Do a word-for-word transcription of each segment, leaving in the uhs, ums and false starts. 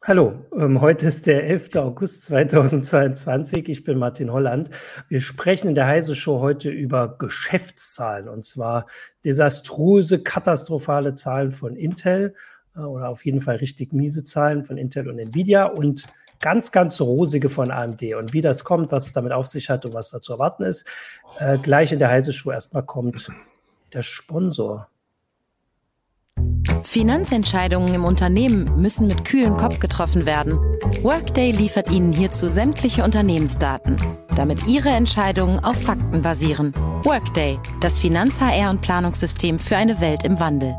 Hallo, ähm, heute ist der elfter August zweitausendzweiundzwanzig. Ich bin Martin Holland. Wir sprechen in der Heise Show heute über Geschäftszahlen, und zwar desaströse, katastrophale Zahlen von Intel äh, oder auf jeden Fall richtig miese Zahlen von Intel und Nvidia und ganz, ganz rosige von A M D. Und wie das kommt, was es damit auf sich hat und was da zu erwarten ist, äh, gleich in der Heise Show. Erstmal kommt der Sponsor. Finanzentscheidungen im Unternehmen müssen mit kühlem Kopf getroffen werden. Workday liefert Ihnen hierzu sämtliche Unternehmensdaten, damit Ihre Entscheidungen auf Fakten basieren. Workday, das Finanz-H R- und Planungssystem für eine Welt im Wandel.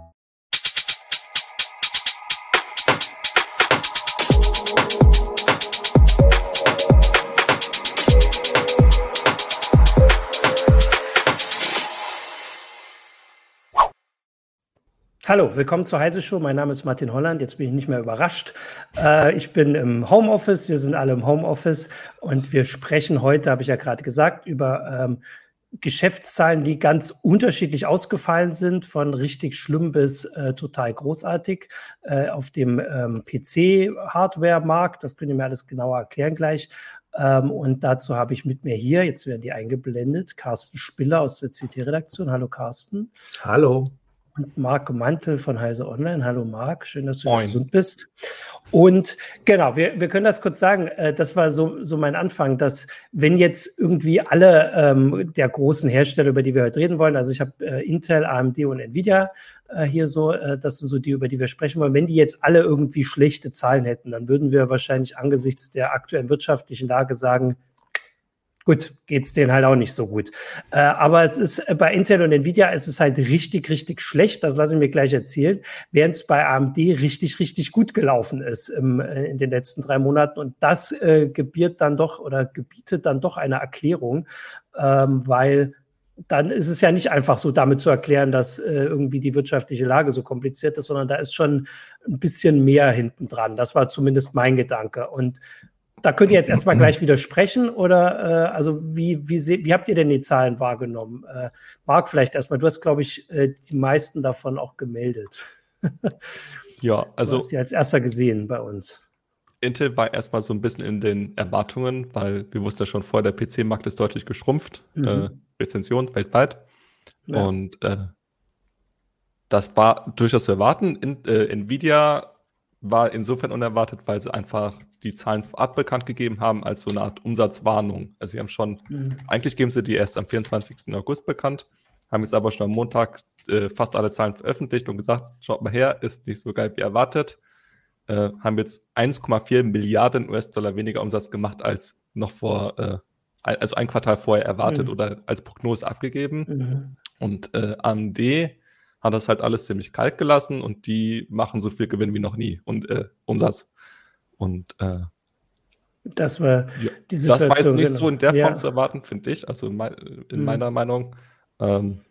Hallo, willkommen zur Heise Show. Mein Name ist Martin Holland. Jetzt bin ich nicht mehr überrascht. Äh, ich bin im Homeoffice. Wir sind alle im Homeoffice und wir sprechen heute, habe ich ja gerade gesagt, über ähm, Geschäftszahlen, die ganz unterschiedlich ausgefallen sind, von richtig schlimm bis äh, total großartig äh, auf dem ähm, P C-Hardware-Markt. Das könnt ihr mir alles genauer erklären gleich. Ähm, und dazu habe ich mit mir hier, jetzt werden die eingeblendet, Carsten Spiller aus der C T-Redaktion. Hallo Carsten. Hallo. Und Marc Mantel von Heise Online. Hallo Marc, schön, dass du gesund bist. Und genau, wir, wir können das kurz sagen, äh, das war so, so mein Anfang, dass wenn jetzt irgendwie alle ähm, der großen Hersteller, über die wir heute reden wollen, also ich habe äh, Intel, A M D und Nvidia äh, hier so, äh, das sind so die, über die wir sprechen wollen, wenn die jetzt alle irgendwie schlechte Zahlen hätten, dann würden wir wahrscheinlich angesichts der aktuellen wirtschaftlichen Lage sagen, gut, geht's denen halt auch nicht so gut. Äh, aber es ist äh, bei Intel und Nvidia ist es halt richtig, richtig schlecht. Das lasse ich mir gleich erzählen. Während es bei A M D richtig, richtig gut gelaufen ist im, äh, in den letzten drei Monaten. Und das äh, gebiert dann doch oder gebietet dann doch eine Erklärung, ähm, weil dann ist es ja nicht einfach so damit zu erklären, dass äh, irgendwie die wirtschaftliche Lage so kompliziert ist, sondern da ist schon ein bisschen mehr hinten dran. Das war zumindest mein Gedanke. Und da könnt ihr jetzt erstmal gleich widersprechen oder äh, also wie, wie, se- wie habt ihr denn die Zahlen wahrgenommen? Äh, Marc, vielleicht erstmal, du hast, glaube ich, äh, die meisten davon auch gemeldet. Ja, also du hast die als erster gesehen bei uns. Intel war erstmal so ein bisschen in den Erwartungen, weil wir wussten ja schon vorher, der P C-Markt ist deutlich geschrumpft, Mhm. äh, Rezension weltweit. Ja. Und äh, das war durchaus zu erwarten. In, äh, Nvidia war insofern unerwartet, weil sie einfach die Zahlen vorab bekannt gegeben haben als so eine Art Umsatzwarnung. Also sie haben schon, Mhm. eigentlich geben sie die erst am vierundzwanzigsten August bekannt, haben jetzt aber schon am Montag äh, fast alle Zahlen veröffentlicht und gesagt, schaut mal her, ist nicht so geil wie erwartet. Äh, haben jetzt eins Komma vier Milliarden U S-Dollar weniger Umsatz gemacht als noch vor, äh, also ein Quartal vorher erwartet Mhm. oder als Prognose abgegeben. Mhm. Und äh, A M D hat das halt alles ziemlich kalt gelassen und die machen so viel Gewinn wie noch nie und äh, Umsatz. Und äh, Das war ja, die das war jetzt Situation, nicht genau. so in der Ja. Form zu erwarten, finde ich, also in, mei- in Mhm. meiner Meinung. Ähm,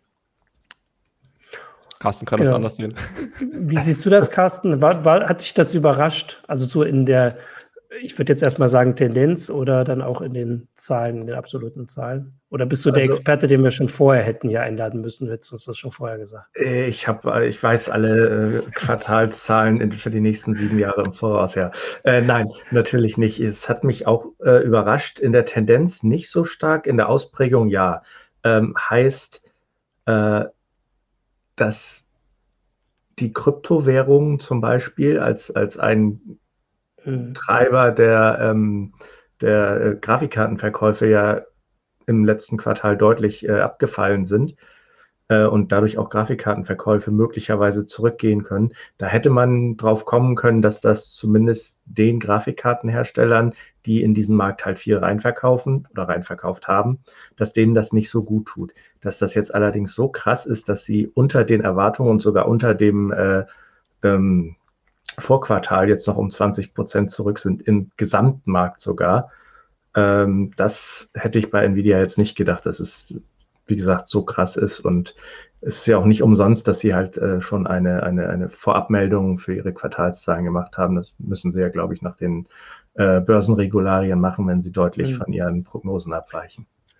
Carsten kann das Genau. anders sehen. Wie siehst du das, Carsten? War, war, hat dich das überrascht? Also so in der, ich würde jetzt erstmal sagen, Tendenz oder dann auch in den Zahlen, in den absoluten Zahlen? Oder bist du der Also- Experte, den wir schon vorher hätten hier einladen müssen? Du hättest uns das schon vorher gesagt. Äh, Ich habe, ich weiß alle äh, Quartalszahlen in, für die nächsten sieben Jahre im Voraus, ja. Äh, nein, natürlich nicht. Es hat mich auch äh, überrascht. In der Tendenz nicht so stark, in der Ausprägung ja. Ähm, heißt, äh, dass die Kryptowährungen zum Beispiel als, als ein Mhm. Treiber der, ähm, der äh, Grafikkartenverkäufe ja im letzten Quartal deutlich äh, abgefallen sind äh, und dadurch auch Grafikkartenverkäufe möglicherweise zurückgehen können. Da hätte man drauf kommen können, dass das zumindest den Grafikkartenherstellern, die in diesen Markt halt viel reinverkaufen oder reinverkauft haben, dass denen das nicht so gut tut. Dass das jetzt allerdings so krass ist, dass sie unter den Erwartungen und sogar unter dem äh, ähm, Vorquartal jetzt noch um zwanzig Prozent zurück sind, im Gesamtmarkt sogar. Ähm, das hätte ich bei Nvidia jetzt nicht gedacht, dass es, wie gesagt, so krass ist. Und es ist ja auch nicht umsonst, dass sie halt äh, schon eine, eine, eine Vorabmeldung für ihre Quartalszahlen gemacht haben. Das müssen sie ja, glaube ich, nach den äh, Börsenregularien machen, wenn sie deutlich Mhm. von ihren Prognosen abweichen.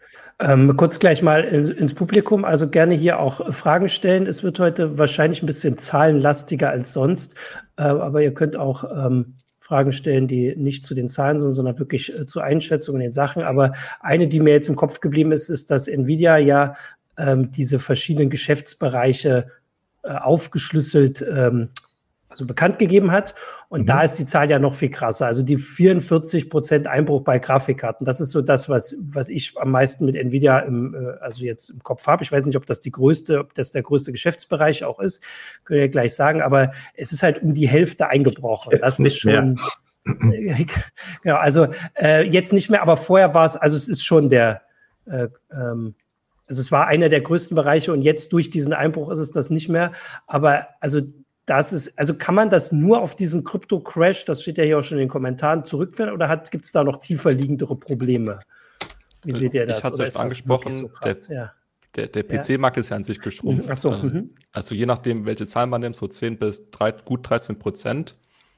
Ähm, kurz gleich mal in, ins Publikum, also gerne hier auch Fragen stellen. Es wird heute wahrscheinlich ein bisschen zahlenlastiger als sonst, äh, aber ihr könnt auch ähm, Fragen stellen, die nicht zu den Zahlen sind, sondern wirklich äh, zur Einschätzung in den Sachen. Aber eine, die mir jetzt im Kopf geblieben ist, ist, dass Nvidia ja ähm, diese verschiedenen Geschäftsbereiche äh, aufgeschlüsselt ähm, also bekannt gegeben hat. Und mhm. da ist die Zahl ja noch viel krasser. Also die vierundvierzig Prozent Einbruch bei Grafikkarten. Das ist so das, was, was ich am meisten mit Nvidia im, also jetzt im Kopf habe. Ich weiß nicht, ob das die größte, ob das der größte Geschäftsbereich auch ist. Könnt ihr gleich sagen. Aber es ist halt um die Hälfte eingebrochen. Jetzt das nicht ist schon, mehr. Genau, also äh, jetzt nicht mehr, aber vorher war es, also es ist schon der, äh, ähm, also es war einer der größten Bereiche und jetzt durch diesen Einbruch ist es das nicht mehr. Aber also Das ist, also kann man das nur auf diesen Krypto-Crash, das steht ja hier auch schon in den Kommentaren, zurückführen oder gibt es da noch tiefer liegendere Probleme? Wie seht ihr das? Ich hatte es schon angesprochen, so der, ja. der, der P C-Markt ist ja an sich geschrumpft. Ach so, ähm, also je nachdem, welche Zahl man nimmt, so zehn bis drei, gut dreizehn Prozent.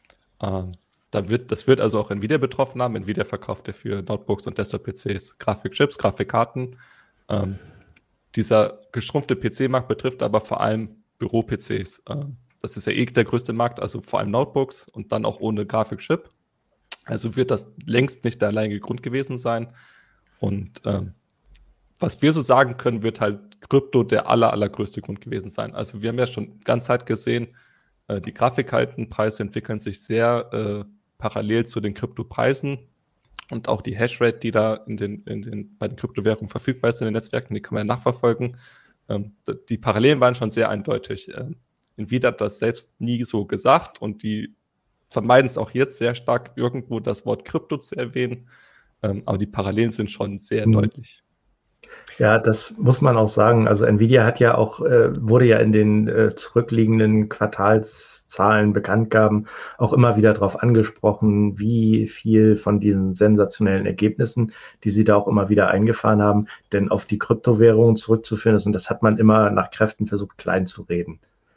Ähm, da wird, das wird also auch Nvidia betroffen haben. Nvidia verkauft ja für Notebooks und Desktop-P Cs Grafikchips, Grafikkarten. Ähm, dieser geschrumpfte P C-Markt betrifft aber vor allem Büro-P Cs. Ähm, Das ist ja eh der größte Markt, also vor allem Notebooks und dann auch ohne Grafikchip. Also wird das längst nicht der alleinige Grund gewesen sein. Und ähm, was wir so sagen können, wird halt Krypto der aller, allergrößte Grund gewesen sein. Also wir haben ja schon ganz Zeit gesehen, äh, die Grafikkartenpreise entwickeln sich sehr äh, parallel zu den Kryptopreisen. Und auch die Hashrate, die da in den, in den, bei den Kryptowährungen verfügbar ist in den Netzwerken, die kann man ja nachverfolgen. Ähm, die Parallelen waren schon sehr eindeutig. Ähm, Nvidia hat das selbst nie so gesagt und die vermeiden es auch jetzt sehr stark, irgendwo das Wort Krypto zu erwähnen. Ähm, aber die Parallelen sind schon sehr mhm. deutlich. Ja, das muss man auch sagen. Also Nvidia hat ja auch, äh, wurde ja in den äh, zurückliegenden Quartalszahlen, Bekanntgaben auch immer wieder darauf angesprochen, wie viel von diesen sensationellen Ergebnissen, die sie da auch immer wieder eingefahren haben, denn auf die Kryptowährungen zurückzuführen ist. Und das hat man immer nach Kräften versucht, klein zu reden.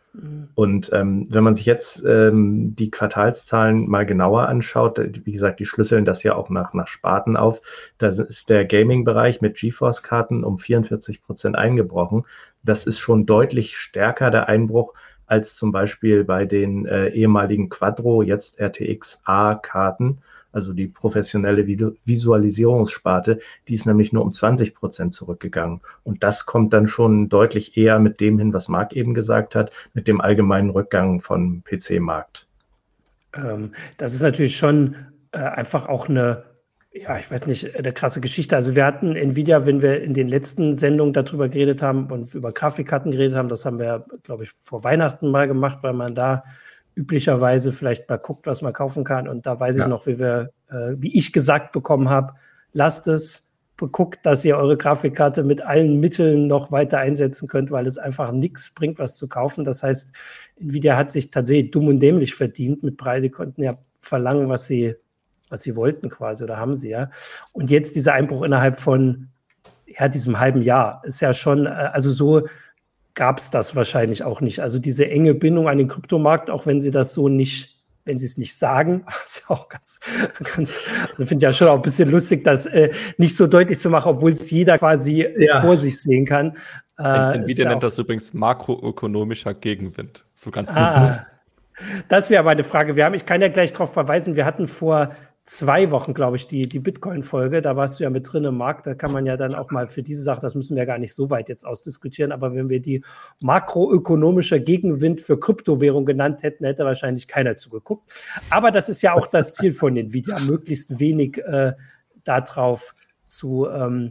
Und ähm, wenn man sich jetzt ähm, die Quartalszahlen mal genauer anschaut, wie gesagt, die schlüsseln das ja auch nach, nach Sparten auf, da ist der Gaming-Bereich mit GeForce-Karten um vierundvierzig Prozent eingebrochen. Das ist schon deutlich stärker der Einbruch als zum Beispiel bei den äh, ehemaligen Quadro, jetzt R T X A-Karten, also die professionelle Visualisierungssparte, die ist nämlich nur um zwanzig Prozent zurückgegangen. Und das kommt dann schon deutlich eher mit dem hin, was Marc eben gesagt hat, mit dem allgemeinen Rückgang vom P C-Markt. Ähm, das ist natürlich schon äh, einfach auch eine, ja, ich weiß nicht, eine krasse Geschichte. Also wir hatten Nvidia, wenn wir in den letzten Sendungen darüber geredet haben und über Grafikkarten geredet haben, das haben wir, glaube ich, vor Weihnachten mal gemacht, weil man da üblicherweise vielleicht mal guckt, was man kaufen kann. Und da weiß ich ja. noch, wie wir, äh, wie ich gesagt bekommen habe, lasst es, guckt, dass ihr eure Grafikkarte mit allen Mitteln noch weiter einsetzen könnt, weil es einfach nichts bringt, was zu kaufen. Das heißt, Nvidia hat sich tatsächlich dumm und dämlich verdient mit Preisen. Die konnten ja verlangen, was sie, was sie wollten quasi, oder haben sie ja. Und jetzt dieser Einbruch innerhalb von ja, diesem halben Jahr ist ja schon, also so gab es das wahrscheinlich auch nicht. Also diese enge Bindung an den Kryptomarkt, auch wenn sie das so nicht, wenn sie es nicht sagen, ist ja auch ganz, ganz, also finde ich ja schon auch ein bisschen lustig, das äh, nicht so deutlich zu machen, obwohl es jeder quasi ja. vor sich sehen kann. Äh, Nvidia ja nennt das übrigens makroökonomischer Gegenwind. So ganz ah, das wäre meine Frage. Wir haben, ich kann ja gleich darauf verweisen, wir hatten vor zwei Wochen, glaube ich, die, die Bitcoin-Folge, da warst du ja mit drin im Markt, da kann man ja dann auch mal für diese Sache, das müssen wir gar nicht so weit jetzt ausdiskutieren, aber wenn wir die makroökonomischer Gegenwind für Kryptowährung genannt hätten, hätte wahrscheinlich keiner zugeguckt. Aber das ist ja auch das Ziel von Nvidia, möglichst wenig äh, darauf zu ähm,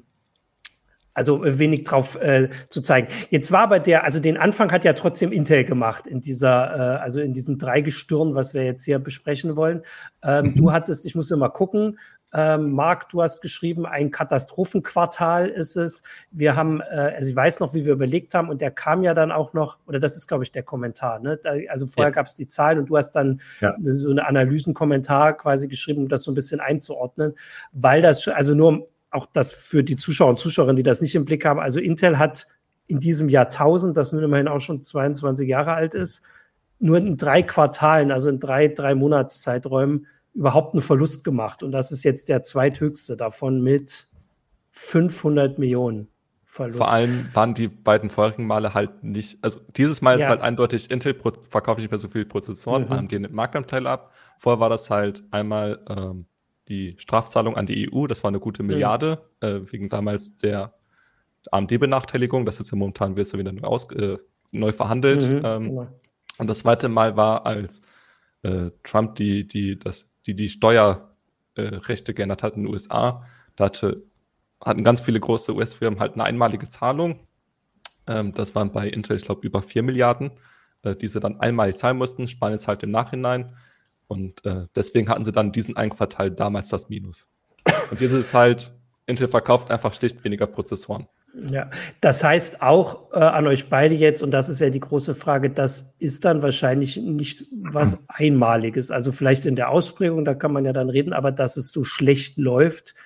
Also wenig drauf äh, zu zeigen. Jetzt war aber der, also den Anfang hat ja trotzdem Intel gemacht in dieser, äh, also in diesem Dreigestirn, was wir jetzt hier besprechen wollen. Ähm, mhm. Du hattest, ich muss ja mal gucken, ähm, Marc, du hast geschrieben, ein Katastrophenquartal ist es. Wir haben, äh, also ich weiß noch, wie wir überlegt haben, und der kam ja dann auch noch, oder das ist, glaube ich, der Kommentar, ne? Da, also vorher ja. gab es die Zahlen und du hast dann ja. so eine Analysenkommentar quasi geschrieben, um das so ein bisschen einzuordnen, weil das, also nur auch das für die Zuschauer und Zuschauerinnen, die das nicht im Blick haben, also Intel hat in diesem Jahrtausend, das nun immerhin auch schon zweiundzwanzig Jahre alt ist, nur in drei Quartalen, also in drei, drei Monatszeiträumen, überhaupt einen Verlust gemacht. Und das ist jetzt der zweithöchste davon mit fünfhundert Millionen Verlust. Vor allem waren die beiden vorigen Male halt nicht, also dieses Mal ja. ist halt eindeutig, Intel pro, verkauft nicht mehr so viele Prozessoren, mhm. A M D nimmt Marktanteil ab. Vorher war das halt einmal ähm, die Strafzahlung an die E U, das war eine gute Milliarde, mhm. äh, wegen damals der A M D-Benachteiligung, das ist ja momentan, wird es ja wieder neu, aus, äh, neu verhandelt. Mhm, ähm, genau. Und das zweite Mal war, als äh, Trump die, die, das, die, die Steuerrechte äh, geändert hat in den U S A, da hatte hatten ganz viele große U S-Firmen halt eine einmalige Zahlung. Ähm, das waren bei Intel, ich glaube, über vier Milliarden, äh, die sie dann einmalig zahlen mussten, sparen jetzt halt im Nachhinein. Und äh, deswegen hatten sie dann diesen einen Quartal damals das Minus. Und jetzt ist halt, Intel verkauft einfach schlicht weniger Prozessoren. Ja, das heißt auch äh, an euch beide jetzt, und das ist ja die große Frage, das ist dann wahrscheinlich nicht was Einmaliges. Also vielleicht in der Ausprägung, da kann man ja dann reden, aber dass es so schlecht läuft,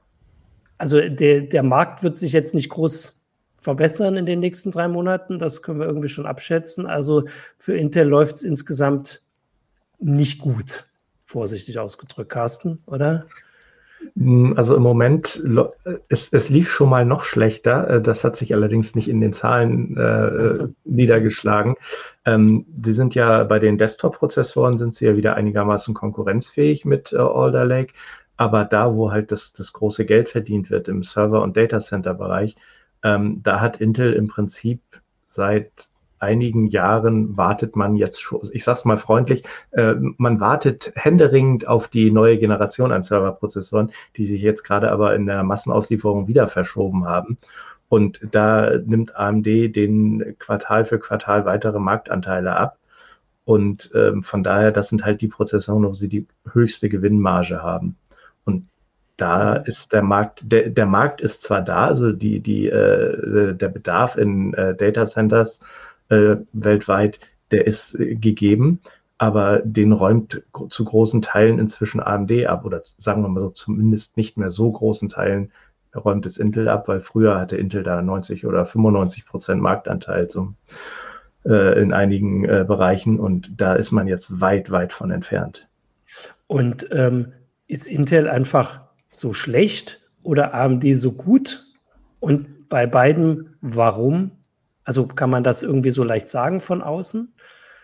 also der, der Markt wird sich jetzt nicht groß verbessern in den nächsten drei Monaten. Das können wir irgendwie schon abschätzen. Also für Intel läuft es insgesamt nicht gut, vorsichtig ausgedrückt, Carsten, oder? Also im Moment, es, es lief schon mal noch schlechter. Das hat sich allerdings nicht in den Zahlen äh, also. niedergeschlagen. Ähm, die sind ja bei den Desktop-Prozessoren sind sie ja wieder einigermaßen konkurrenzfähig mit äh, Alder Lake. Aber da, wo halt das, das große Geld verdient wird, im Server- und Datacenter-Bereich, ähm, da hat Intel im Prinzip seit einigen Jahren wartet man jetzt schon, ich sag's mal freundlich, äh, man wartet händeringend auf die neue Generation an Serverprozessoren, die sich jetzt gerade aber in der Massenauslieferung wieder verschoben haben. Und da nimmt A M D den Quartal für Quartal weitere Marktanteile ab. Und ähm, von daher, das sind halt die Prozessoren, wo sie die höchste Gewinnmarge haben. Und da ist der Markt, der, der Markt ist zwar da, also die, die, äh, der Bedarf in äh, Data Centers äh, weltweit, der ist äh, gegeben, aber den räumt gro- zu großen Teilen inzwischen A M D ab, oder sagen wir mal so, zumindest nicht mehr so großen Teilen räumt es Intel ab, weil früher hatte Intel da neunzig oder fünfundneunzig Prozent Marktanteil zum, äh, in einigen äh, Bereichen, und da ist man jetzt weit, weit von entfernt. Und ähm, ist Intel einfach so schlecht oder A M D so gut? Und bei beiden, warum? Also kann man das irgendwie so leicht sagen von außen?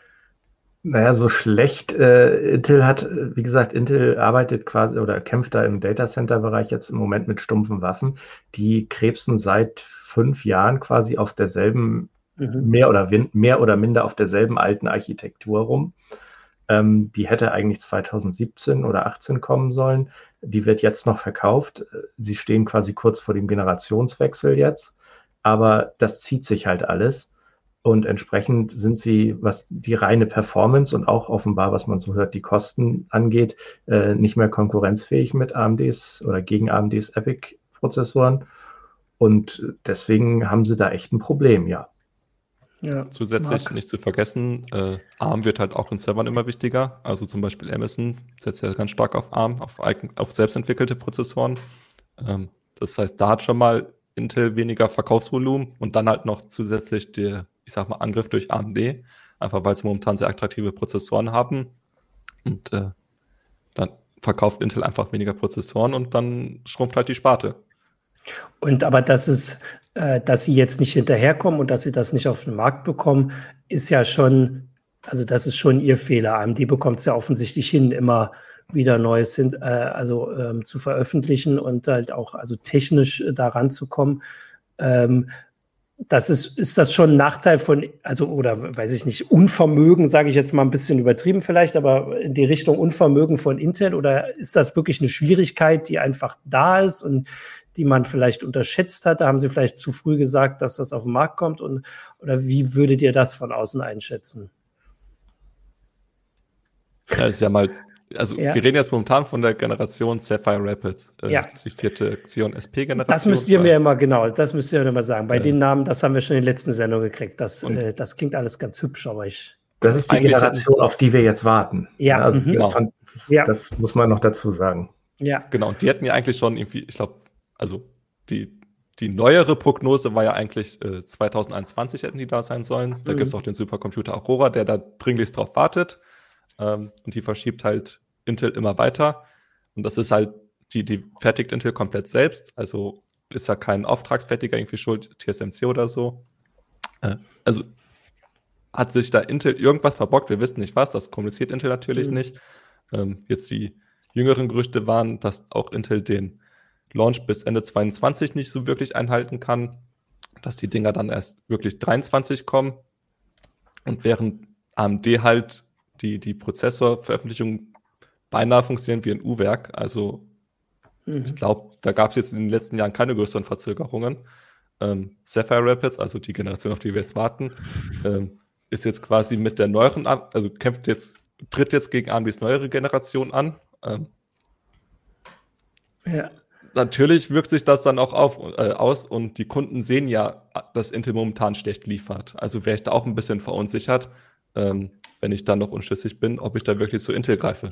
Naja, so schlecht. Äh, Intel hat, wie gesagt, Intel arbeitet quasi oder kämpft da im Datacenter-Bereich jetzt im Moment mit stumpfen Waffen. Die krebsen seit fünf Jahren quasi auf derselben, mhm. mehr oder win- mehr oder minder auf derselben alten Architektur rum. Ähm, die hätte eigentlich zweitausendsiebzehn oder achtzehn kommen sollen. Die wird jetzt noch verkauft. Sie stehen quasi kurz vor dem Generationswechsel jetzt. Aber das zieht sich halt alles. Und entsprechend sind sie, was die reine Performance und auch offenbar, was man so hört, die Kosten angeht, äh, nicht mehr konkurrenzfähig mit A M Ds oder gegen A M Ds Epic-Prozessoren. Und deswegen haben sie da echt ein Problem, ja. Ja, zusätzlich Marc. Nicht zu vergessen, äh, A R M wird halt auch in Servern immer wichtiger. Also zum Beispiel Amazon setzt ja ganz stark auf A R M, auf, auf selbstentwickelte Prozessoren. Ähm, das heißt, da hat schon mal Intel weniger Verkaufsvolumen und dann halt noch zusätzlich der, ich sag mal, Angriff durch A M D, einfach weil sie momentan sehr attraktive Prozessoren haben. Und äh, dann verkauft Intel einfach weniger Prozessoren und dann schrumpft halt die Sparte. Und aber dass es, äh, dass sie jetzt nicht hinterherkommen und dass sie das nicht auf den Markt bekommen, ist ja schon, also das ist schon ihr Fehler. A M D bekommt es ja offensichtlich hin, immer wieder Neues hin, äh, also ähm, zu veröffentlichen und halt auch also technisch äh, daran zu kommen. Ähm, das ist, ist das schon ein Nachteil von, also oder weiß ich nicht, Unvermögen, sage ich jetzt mal ein bisschen übertrieben vielleicht, aber in die Richtung Unvermögen von Intel, oder ist das wirklich eine Schwierigkeit, die einfach da ist und die man vielleicht unterschätzt hat? Da haben Sie vielleicht zu früh gesagt, dass das auf den Markt kommt, und oder wie würdet ihr das von außen einschätzen? Ja, ist ja mal, also ja. Wir reden jetzt momentan von der Generation Sapphire Rapids. Äh, ja. Das ist die vierte Xeon S P-Generation. Das müsst ihr mir immer, genau, das müsst ihr mir immer sagen. Bei äh, den Namen, das haben wir schon in der letzten Sendung gekriegt. Das, äh, das klingt alles ganz hübsch, aber ich... Das ist die Generation, auf die wir jetzt warten. Ja, ja also mhm. genau. Fand, ja. Das muss man noch dazu sagen. Ja. Genau, und die hätten ja eigentlich schon irgendwie, ich glaube, also die, die neuere Prognose war ja eigentlich äh, zwanzig einundzwanzig hätten die da sein sollen. Da mhm. gibt es auch den Supercomputer Aurora, der da dringlichst drauf wartet. Ähm, und die verschiebt halt Intel immer weiter. Und das ist halt, die, die fertigt Intel komplett selbst. Also ist ja kein Auftragsfertiger irgendwie schuld, T S M C oder so. Äh, also hat sich da Intel irgendwas verbockt, wir wissen nicht was, das kommuniziert Intel natürlich mhm. nicht. Ähm, jetzt die jüngeren Gerüchte waren, dass auch Intel den Launch bis Ende zweiundzwanzig nicht so wirklich einhalten kann, dass die Dinger dann erst wirklich dreiundzwanzig kommen. Und während A M D halt die, die Prozessorveröffentlichung beinahe funktionieren wie ein Uhrwerk, also mhm. ich glaube, da gab es jetzt in den letzten Jahren keine größeren Verzögerungen. Ähm, Sapphire Rapids, also die Generation, auf die wir jetzt warten, ähm, ist jetzt quasi mit der neueren, also kämpft jetzt, tritt jetzt gegen A M Ds neuere Generation an. Ähm, ja. Natürlich wirkt sich das dann auch auf, äh, aus und die Kunden sehen ja, dass Intel momentan schlecht liefert. Also wäre ich da auch ein bisschen verunsichert, ähm, wenn ich dann noch unschlüssig bin, ob ich da wirklich zu Intel greife.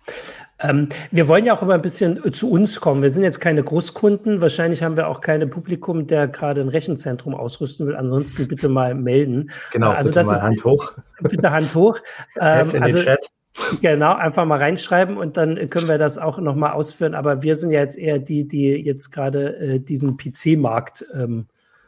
Ähm, wir wollen ja auch immer ein bisschen zu uns kommen. Wir sind jetzt keine Großkunden. Wahrscheinlich haben wir auch kein Publikum, der gerade ein Rechenzentrum ausrüsten will. Ansonsten bitte mal melden. Genau, also bitte das mal ist, Hand hoch. Bitte Hand hoch. ähm, in also, den Chat. Genau, einfach mal reinschreiben und dann können wir das auch nochmal ausführen. Aber wir sind ja jetzt eher die, die jetzt gerade äh, diesen P C-Markt ähm,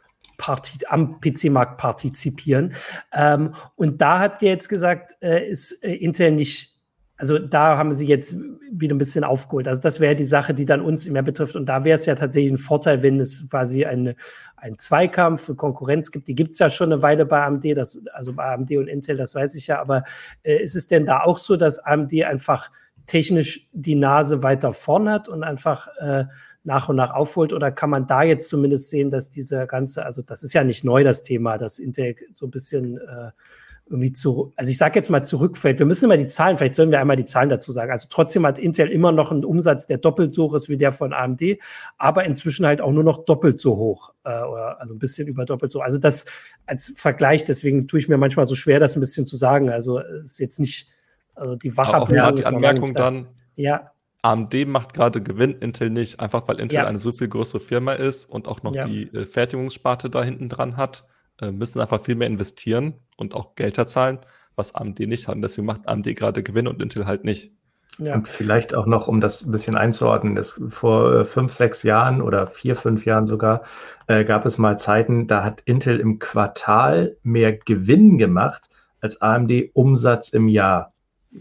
Parti- am P C-Markt partizipieren. Ähm, und da habt ihr jetzt gesagt, äh, ist äh, Intel nicht, also da haben sie jetzt wieder ein bisschen aufgeholt. Also das wäre die Sache, die dann uns mehr betrifft. Und da wäre es ja tatsächlich ein Vorteil, wenn es quasi eine, einen Zweikampf für Konkurrenz gibt. Die gibt es ja schon eine Weile bei A M D, das, also bei A M D und Intel, das weiß ich ja. Aber äh, ist es denn da auch so, dass A M D einfach technisch die Nase weiter vorn hat und einfach äh, nach und nach aufholt? Oder kann man da jetzt zumindest sehen, dass diese ganze, also das ist ja nicht neu, das Thema, dass Intel so ein bisschen äh, irgendwie zu, also ich sage jetzt mal zurückfällt. Wir müssen immer die Zahlen, vielleicht sollen wir einmal die Zahlen dazu sagen. Also trotzdem hat Intel immer noch einen Umsatz, der doppelt so hoch ist wie der von A M D, aber inzwischen halt auch nur noch doppelt so hoch, äh, oder also ein bisschen über doppelt so. Also das als Vergleich, deswegen tue ich mir manchmal so schwer, das ein bisschen zu sagen. Also es ist jetzt nicht, also die Wachablösung. Auch die Anmerkung dann, ja. A M D macht gerade Gewinn, Intel nicht, einfach weil Intel ja. eine so viel größere Firma ist und auch noch ja. die äh, Fertigungssparte da hinten dran hat. Müssen einfach viel mehr investieren und auch Geld zahlen, was A M D nicht hat. Und deswegen macht A M D gerade Gewinn und Intel halt nicht. Ja. Und vielleicht auch noch, um das ein bisschen einzuordnen, das vor fünf, sechs Jahren oder vier, fünf Jahren sogar, äh, gab es mal Zeiten, da hat Intel im Quartal mehr Gewinn gemacht als A M D Umsatz im Jahr.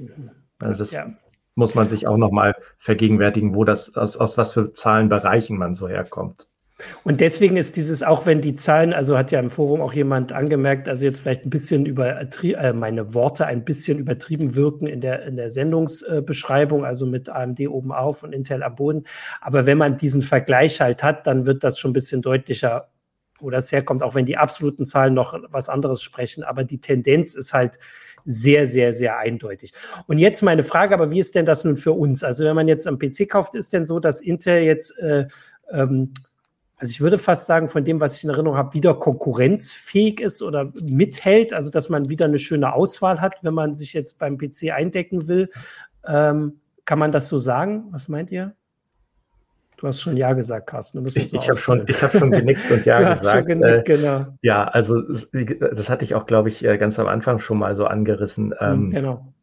Also das ja. muss man sich auch noch mal vergegenwärtigen, wo das, aus, aus was für Zahlenbereichen man so herkommt. Und deswegen ist dieses, auch wenn die Zahlen, also hat ja im Forum auch jemand angemerkt, also jetzt vielleicht ein bisschen über äh, meine Worte ein bisschen übertrieben wirken in der, in der Sendungsbeschreibung, äh, also mit A M D oben auf und Intel am Boden. Aber wenn man diesen Vergleich halt hat, dann wird das schon ein bisschen deutlicher, wo das herkommt, auch wenn die absoluten Zahlen noch was anderes sprechen. Aber die Tendenz ist halt sehr, sehr, sehr eindeutig. Und jetzt meine Frage, aber wie ist denn das nun für uns? Also wenn man jetzt am P C kauft, ist denn so, dass Intel jetzt äh, ähm, also ich würde fast sagen, von dem, was ich in Erinnerung habe, wieder konkurrenzfähig ist oder mithält, also dass man wieder eine schöne Auswahl hat, wenn man sich jetzt beim P C eindecken will. Ähm, kann man das so sagen? Was meint ihr? Du hast schon Ja gesagt, Carsten. Du musst ich ich habe schon, ich hab schon genickt und Ja du gesagt. Du hast schon genickt, äh, genau. Ja, also das hatte ich auch, glaube ich, ganz am Anfang schon mal so angerissen. Ähm, genau.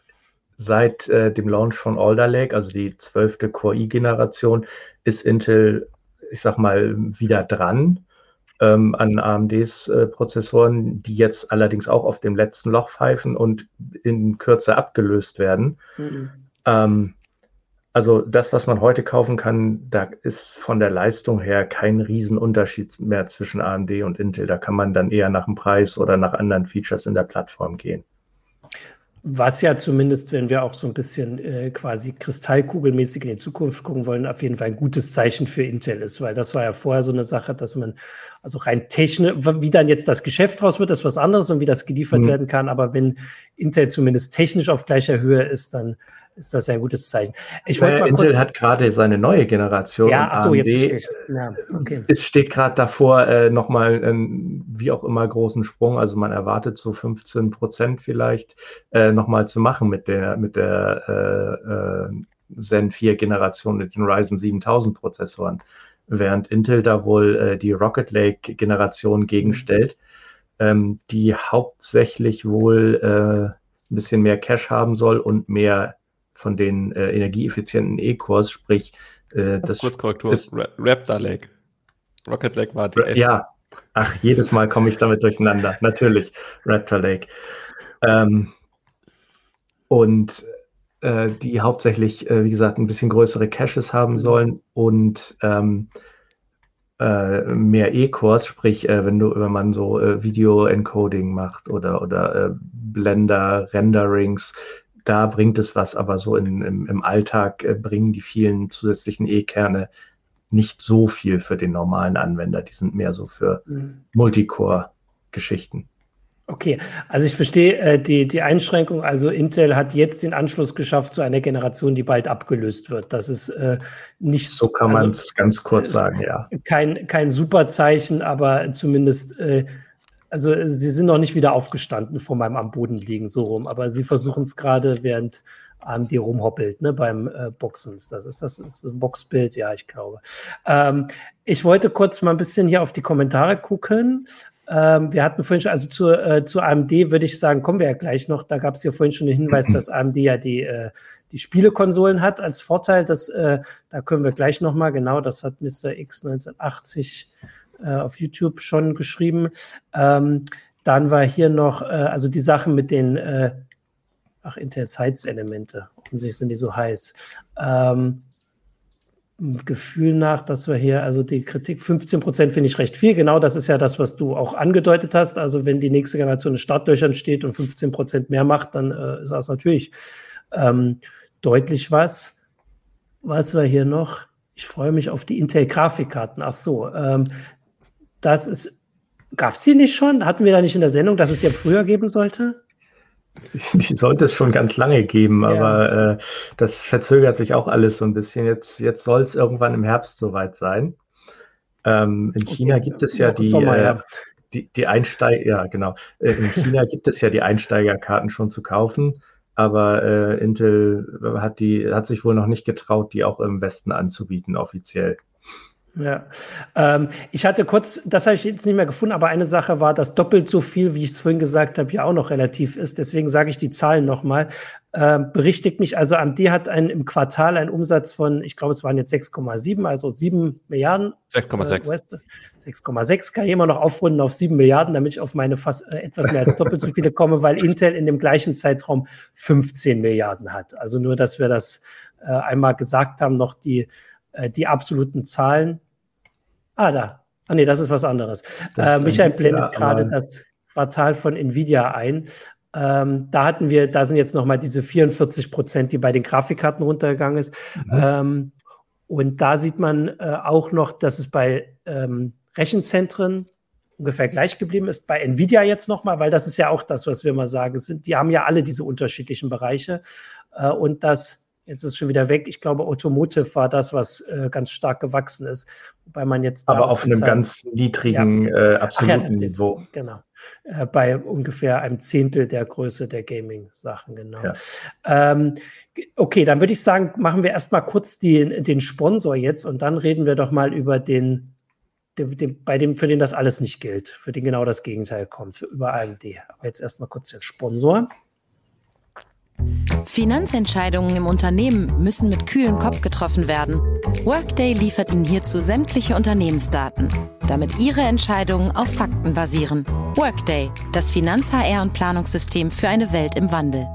Seit äh, dem Launch von Alder Lake, also die zwölfte Core i-Generation, ist Intel, ich sag mal, wieder dran ähm, an A M Ds äh, Prozessoren, die jetzt allerdings auch auf dem letzten Loch pfeifen und in Kürze abgelöst werden. Mhm. Ähm, also das, was man heute kaufen kann, da ist von der Leistung her kein Riesenunterschied mehr zwischen A M D und Intel. Da kann man dann eher nach dem Preis oder nach anderen Features in der Plattform gehen. Was ja zumindest, wenn wir auch so ein bisschen äh, quasi kristallkugelmäßig in die Zukunft gucken wollen, auf jeden Fall ein gutes Zeichen für Intel ist, weil das war ja vorher so eine Sache, dass man also rein technisch, wie dann jetzt das Geschäft raus wird, ist was anderes und wie das geliefert mhm. werden kann, aber wenn Intel zumindest technisch auf gleicher Höhe ist, dann ist das ein gutes Zeichen. Ich äh, mal Intel kurz hat gerade seine neue Generation. Ja, ach so, jetzt verstehe ich. Ja, okay. Es steht gerade davor, äh, nochmal einen, wie auch immer, großen Sprung. Also man erwartet so fünfzehn Prozent vielleicht äh, nochmal zu machen mit der, mit der äh, äh, Zen vier Generation, mit den Ryzen siebentausend Prozessoren. Während Intel da wohl äh, die Rocket Lake Generation gegenstellt, mhm. ähm, die hauptsächlich wohl äh, ein bisschen mehr Cache haben soll und mehr von den äh, energieeffizienten E-Cores, sprich äh, das Kurzkorrektur ist Raptor Lake. Rocket Lake war die F. Ja, ach, jedes Mal komme ich damit durcheinander. Natürlich, Raptor Lake. Ähm, und äh, die hauptsächlich, äh, wie gesagt, ein bisschen größere Caches haben sollen und ähm, äh, mehr E-Cores, sprich, äh, wenn du, wenn man so äh, Video-Encoding macht oder, oder äh, Blender, Renderings, da bringt es was, aber so in, im, im Alltag äh, bringen die vielen zusätzlichen E-Kerne nicht so viel für den normalen Anwender. Die sind mehr so für mhm. Multicore-Geschichten. Okay, also ich verstehe äh, die, die Einschränkung. Also Intel hat jetzt den Anschluss geschafft zu einer Generation, die bald abgelöst wird. Das ist äh, nicht so. So kann man es also, ganz kurz sagen, ja. Kein, kein super Zeichen, aber zumindest, äh, also sie sind noch nicht wieder aufgestanden vor meinem am Boden liegen, so rum. Aber sie versuchen es gerade, während A M D rumhoppelt, ne, beim äh, Boxen. Das ist das, ist das ein Boxbild? Ja, ich glaube. Ähm, ich wollte kurz mal ein bisschen hier auf die Kommentare gucken. Ähm, wir hatten vorhin schon, also zu, äh, zu A M D würde ich sagen, kommen wir ja gleich noch. Da gab es ja vorhin schon den Hinweis, dass A M D ja die, äh, die Spielekonsolen hat als Vorteil. Das, äh, da können wir gleich noch mal, genau, das hat Mister X neunzehnhundertachtzig äh, auf YouTube schon geschrieben. Ähm, dann war hier noch, äh, also die Sachen mit den äh, Ach, Intels Heizelemente. Offensichtlich sind die so heiß. Ähm, Gefühl nach, dass wir hier, also die Kritik, fünfzehn Prozent finde ich recht viel. Genau, das ist ja das, was du auch angedeutet hast. Also wenn die nächste Generation in Startlöchern steht und fünfzehn Prozent mehr macht, dann äh, ist das natürlich ähm, deutlich was. Was war hier noch? Ich freue mich auf die Intel-Grafikkarten. Ach so, ähm, das ist, gab es die nicht schon? Hatten wir da nicht in der Sendung, dass es die ja früher geben sollte? Die sollte es schon ganz lange geben, ja. aber äh, das verzögert sich auch alles so ein bisschen. Jetzt, jetzt soll es irgendwann im Herbst soweit sein. Ähm, in China okay, gibt es ja die, Sommer, ja. Äh, die, die Einsteiger, ja genau. Äh, in China gibt es ja die Einsteigerkarten schon zu kaufen, aber äh, Intel hat die, hat sich wohl noch nicht getraut, die auch im Westen anzubieten, offiziell. Ja, ähm, ich hatte kurz, das habe ich jetzt nicht mehr gefunden, aber eine Sache war, dass doppelt so viel, wie ich es vorhin gesagt habe, ja auch noch relativ ist. Deswegen sage ich die Zahlen nochmal. Ähm, berichtigt mich, also A M D hat ein, im Quartal einen Umsatz von, ich glaube, es waren jetzt sechs Komma sieben, also sieben Milliarden. sechs Komma sechs. Äh, sechs Komma sechs kann ich immer noch aufrunden auf sieben Milliarden, damit ich auf meine fast äh, etwas mehr als doppelt so viele komme, weil Intel in dem gleichen Zeitraum fünfzehn Milliarden hat. Also nur, dass wir das äh, einmal gesagt haben, noch die, äh, die absoluten Zahlen. Ah, da. Ah, nee, das ist was anderes. Äh, Michael blendet ja, gerade das Quartal von Nvidia ein. Ähm, da hatten wir, da sind jetzt nochmal diese vierundvierzig Prozent, die bei den Grafikkarten runtergegangen ist. Mhm. Ähm, und da sieht man äh, auch noch, dass es bei ähm, Rechenzentren ungefähr gleich geblieben ist. Bei Nvidia jetzt nochmal, weil das ist ja auch das, was wir immer sagen. Es sind, die haben ja alle diese unterschiedlichen Bereiche. Äh, und das Jetzt ist es schon wieder weg. Ich glaube, Automotive war das, was äh, ganz stark gewachsen ist. Wobei man jetzt aber auf einem ganz niedrigen, ja. äh, absoluten ja, Niveau. Genau. Äh, bei ungefähr einem Zehntel der Größe der Gaming-Sachen, genau. Ja. Ähm, okay, dann würde ich sagen, machen wir erstmal kurz die, den Sponsor jetzt und dann reden wir doch mal über den, den, den, bei dem, für den das alles nicht gilt, für den genau das Gegenteil kommt, für, über A M D. Aber jetzt erstmal kurz den Sponsor. Finanzentscheidungen im Unternehmen müssen mit kühlem Kopf getroffen werden. Workday liefert Ihnen hierzu sämtliche Unternehmensdaten, damit Ihre Entscheidungen auf Fakten basieren. Workday, das Finanz-H R- und Planungssystem für eine Welt im Wandel.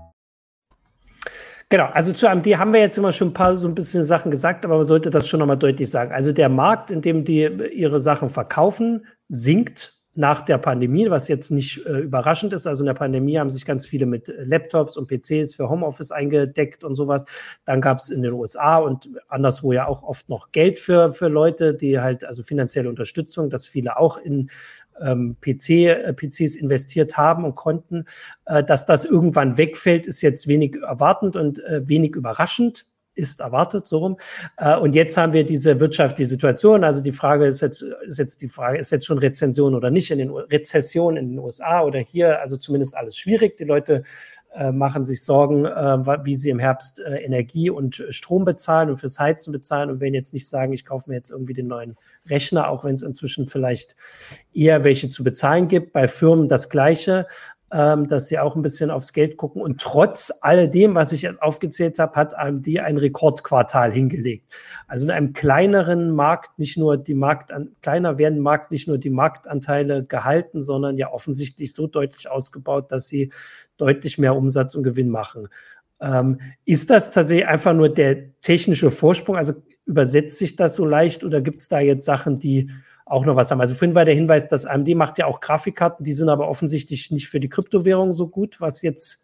Genau, also zu A M D haben wir jetzt immer schon ein paar so ein bisschen Sachen gesagt, aber man sollte das schon nochmal deutlich sagen. Also der Markt, in dem die ihre Sachen verkaufen, sinkt nach der Pandemie, was jetzt nicht äh, überraschend ist. Also in der Pandemie haben sich ganz viele mit Laptops und P Cs für Homeoffice eingedeckt und sowas. Dann gab es in den U S A und anderswo ja auch oft noch Geld für, für Leute, die halt, also finanzielle Unterstützung, dass viele auch in ähm, P C, äh, P Cs investiert haben und konnten. Äh, dass das irgendwann wegfällt, ist jetzt wenig erwartend und äh, wenig überraschend. Ist erwartet, so rum. Und jetzt haben wir diese wirtschaftliche Situation. Also die Frage ist jetzt, ist jetzt die Frage, ist jetzt schon Rezession oder nicht in den Rezession in den U S A oder hier, also zumindest alles schwierig. Die Leute äh, machen sich Sorgen, äh, wie sie im Herbst äh, Energie und Strom bezahlen und fürs Heizen bezahlen und werden jetzt nicht sagen, ich kaufe mir jetzt irgendwie den neuen Rechner, auch wenn es inzwischen vielleicht eher welche zu bezahlen gibt. Bei Firmen das Gleiche. ähm, dass sie auch ein bisschen aufs Geld gucken. Und trotz alledem, was ich aufgezählt habe, hat A M D ein Rekordquartal hingelegt. Also in einem kleineren Markt nicht nur die Marktan- kleiner werden Markt nicht nur die Marktanteile gehalten, sondern ja offensichtlich so deutlich ausgebaut, dass sie deutlich mehr Umsatz und Gewinn machen. Ähm, ist das tatsächlich einfach nur der technische Vorsprung? Also übersetzt sich das so leicht oder gibt es da jetzt Sachen, die auch noch was haben? Also vorhin war der Hinweis, dass A M D macht ja auch Grafikkarten, die sind aber offensichtlich nicht für die Kryptowährung so gut, was jetzt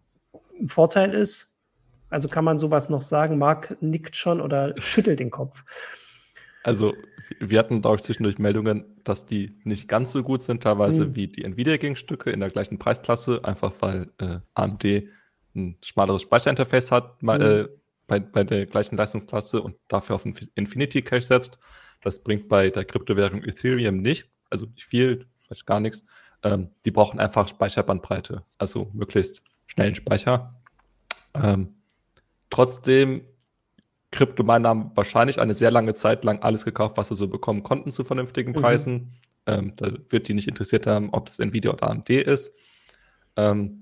ein Vorteil ist. Also kann man sowas noch sagen? Marc nickt schon oder schüttelt den Kopf. Also wir hatten auch zwischendurch Meldungen, dass die nicht ganz so gut sind teilweise Hm. wie die Nvidia-Gegenstücke in der gleichen Preisklasse, einfach weil äh, A M D ein schmaleres Speicherinterface hat mal, Mhm. äh, bei, bei der gleichen Leistungsklasse und dafür auf Infinity Cache setzt. Das bringt bei der Kryptowährung Ethereum nicht, also nicht viel, vielleicht gar nichts. Ähm, die brauchen einfach Speicherbandbreite, also möglichst schnellen Speicher. Ähm, trotzdem, Kryptominer haben wahrscheinlich eine sehr lange Zeit lang alles gekauft, was sie so bekommen konnten zu vernünftigen Preisen. Mhm. Ähm, da wird die nicht interessiert haben, ob es Nvidia oder A M D ist. Ähm,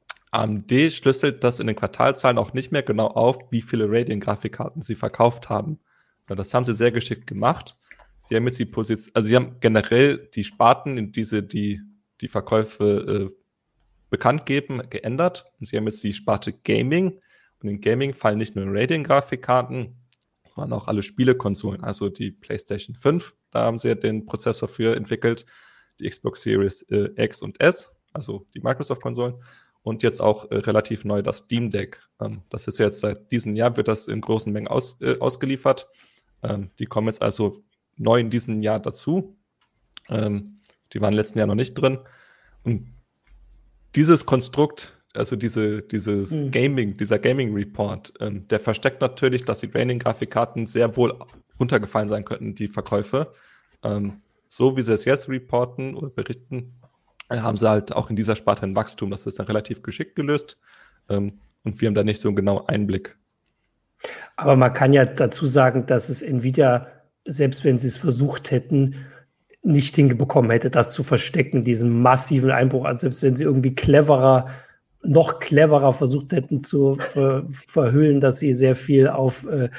A M D schlüsselt das in den Quartalzahlen auch nicht mehr genau auf, wie viele Radeon-Grafikkarten sie verkauft haben. Das haben sie sehr geschickt gemacht. Sie haben jetzt die Position, also sie haben generell die Sparten, in diese die die Verkäufe äh, bekannt geben, geändert. Und sie haben jetzt die Sparte Gaming. Und in Gaming fallen nicht nur Radeon-Grafikkarten, sondern auch alle Spielekonsolen. Also die PlayStation fünf, da haben sie ja den Prozessor für entwickelt, die Xbox Series äh, X und S, also die Microsoft-Konsolen. Und jetzt auch äh, relativ neu das Steam Deck. Ähm, das ist jetzt seit diesem Jahr, wird das in großen Mengen aus, äh, ausgeliefert. Ähm, die kommen jetzt also neu in diesem Jahr dazu. Ähm, die waren im letzten Jahr noch nicht drin. Und dieses Konstrukt, also diese, dieses hm. Gaming, dieser Gaming-Report, ähm, der versteckt natürlich, dass die Radeon-Grafikkarten sehr wohl runtergefallen sein könnten, die Verkäufe. Ähm, so wie sie es jetzt reporten oder berichten, haben sie halt auch in dieser Sparte ein Wachstum. Das ist dann relativ geschickt gelöst. Ähm, und wir haben da nicht so einen genauen Einblick. Aber man kann ja dazu sagen, dass es Nvidia, selbst wenn sie es versucht hätten, nicht hinbekommen hätte, das zu verstecken, diesen massiven Einbruch. Also selbst wenn sie irgendwie cleverer, noch cleverer versucht hätten zu ver- verhüllen, dass sie sehr viel auf äh,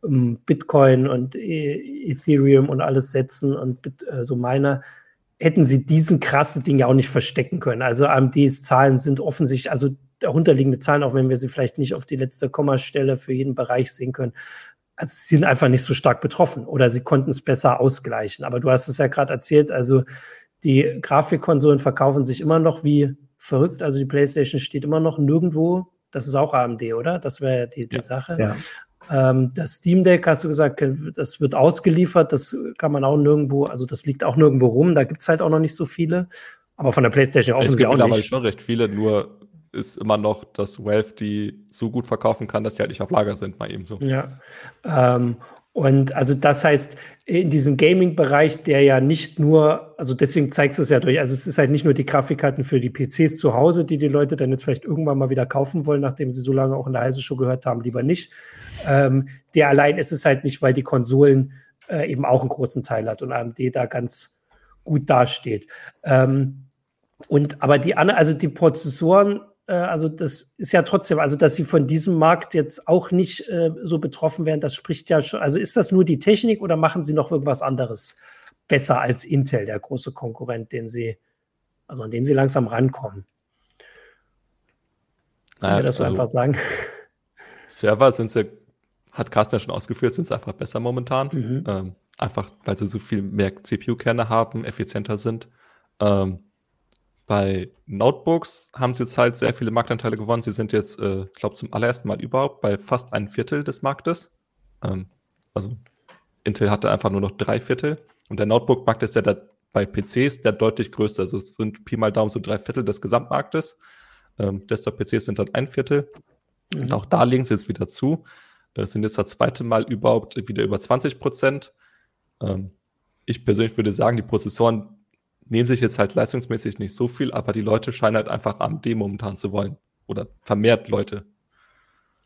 Bitcoin und e- Ethereum und alles setzen und Bit, äh, so Miner, hätten sie diesen krassen Ding ja auch nicht verstecken können. Also A M Ds Zahlen sind offensichtlich, also darunterliegende Zahlen, auch wenn wir sie vielleicht nicht auf die letzte Kommastelle für jeden Bereich sehen können, also sie sind einfach nicht so stark betroffen oder sie konnten es besser ausgleichen. Aber du hast es ja gerade erzählt, also die Grafikkonsolen verkaufen sich immer noch wie verrückt. Also die PlayStation steht immer noch nirgendwo. Das ist auch A M D, oder? Das wäre ja die, die ja. Sache. Ja. Ähm, das Steam Deck, hast du gesagt, das wird ausgeliefert. Das kann man auch nirgendwo, also das liegt auch nirgendwo rum. Da gibt es halt auch noch nicht so viele. Aber von der PlayStation offensichtlich auch nicht. Es gibt schon recht viele, nur ist immer noch, dass Valve die so gut verkaufen kann, dass die halt nicht auf Lager sind, mal eben so. Ja, ähm, und also das heißt, in diesem Gaming-Bereich, der ja nicht nur, also deswegen zeigst du es ja durch, also es ist halt nicht nur die Grafikkarten für die P Cs zu Hause, die die Leute dann jetzt vielleicht irgendwann mal wieder kaufen wollen, nachdem sie so lange auch in der Heise Show gehört haben, lieber nicht. Ähm, der allein ist es halt nicht, weil die Konsolen äh, eben auch einen großen Teil hat und A M D da ganz gut dasteht. Ähm, und aber die also die Prozessoren, also das ist ja trotzdem, also dass sie von diesem Markt jetzt auch nicht äh, so betroffen werden, das spricht ja schon, also ist das nur die Technik oder machen sie noch irgendwas anderes besser als Intel, der große Konkurrent, den sie, also an den sie langsam rankommen? Können wir das so also einfach sagen? Server sind sie, hat Carsten ja schon ausgeführt, sind sie einfach besser momentan. Mhm. Ähm, einfach, weil sie so viel mehr C P U-Kerne haben, effizienter sind. Ähm, Bei Notebooks haben sie jetzt halt sehr viele Marktanteile gewonnen. Sie sind jetzt, äh, ich glaube, zum allerersten Mal überhaupt bei fast ein Viertel des Marktes. Ähm, also Intel hatte einfach nur noch drei Viertel. Und der Notebook-Markt ist ja der, bei P Cs der deutlich größte. Also es sind Pi mal Daumen so drei Viertel des Gesamtmarktes. Ähm, Desktop-P Cs sind dann ein Viertel. Mhm. Und auch da legen sie jetzt wieder zu. Es sind jetzt das zweite Mal überhaupt wieder über zwanzig Prozent. Ähm, ich persönlich würde sagen, die Prozessoren nehmen sich jetzt halt leistungsmäßig nicht so viel, aber die Leute scheinen halt einfach A M D momentan zu wollen. Oder vermehrt Leute.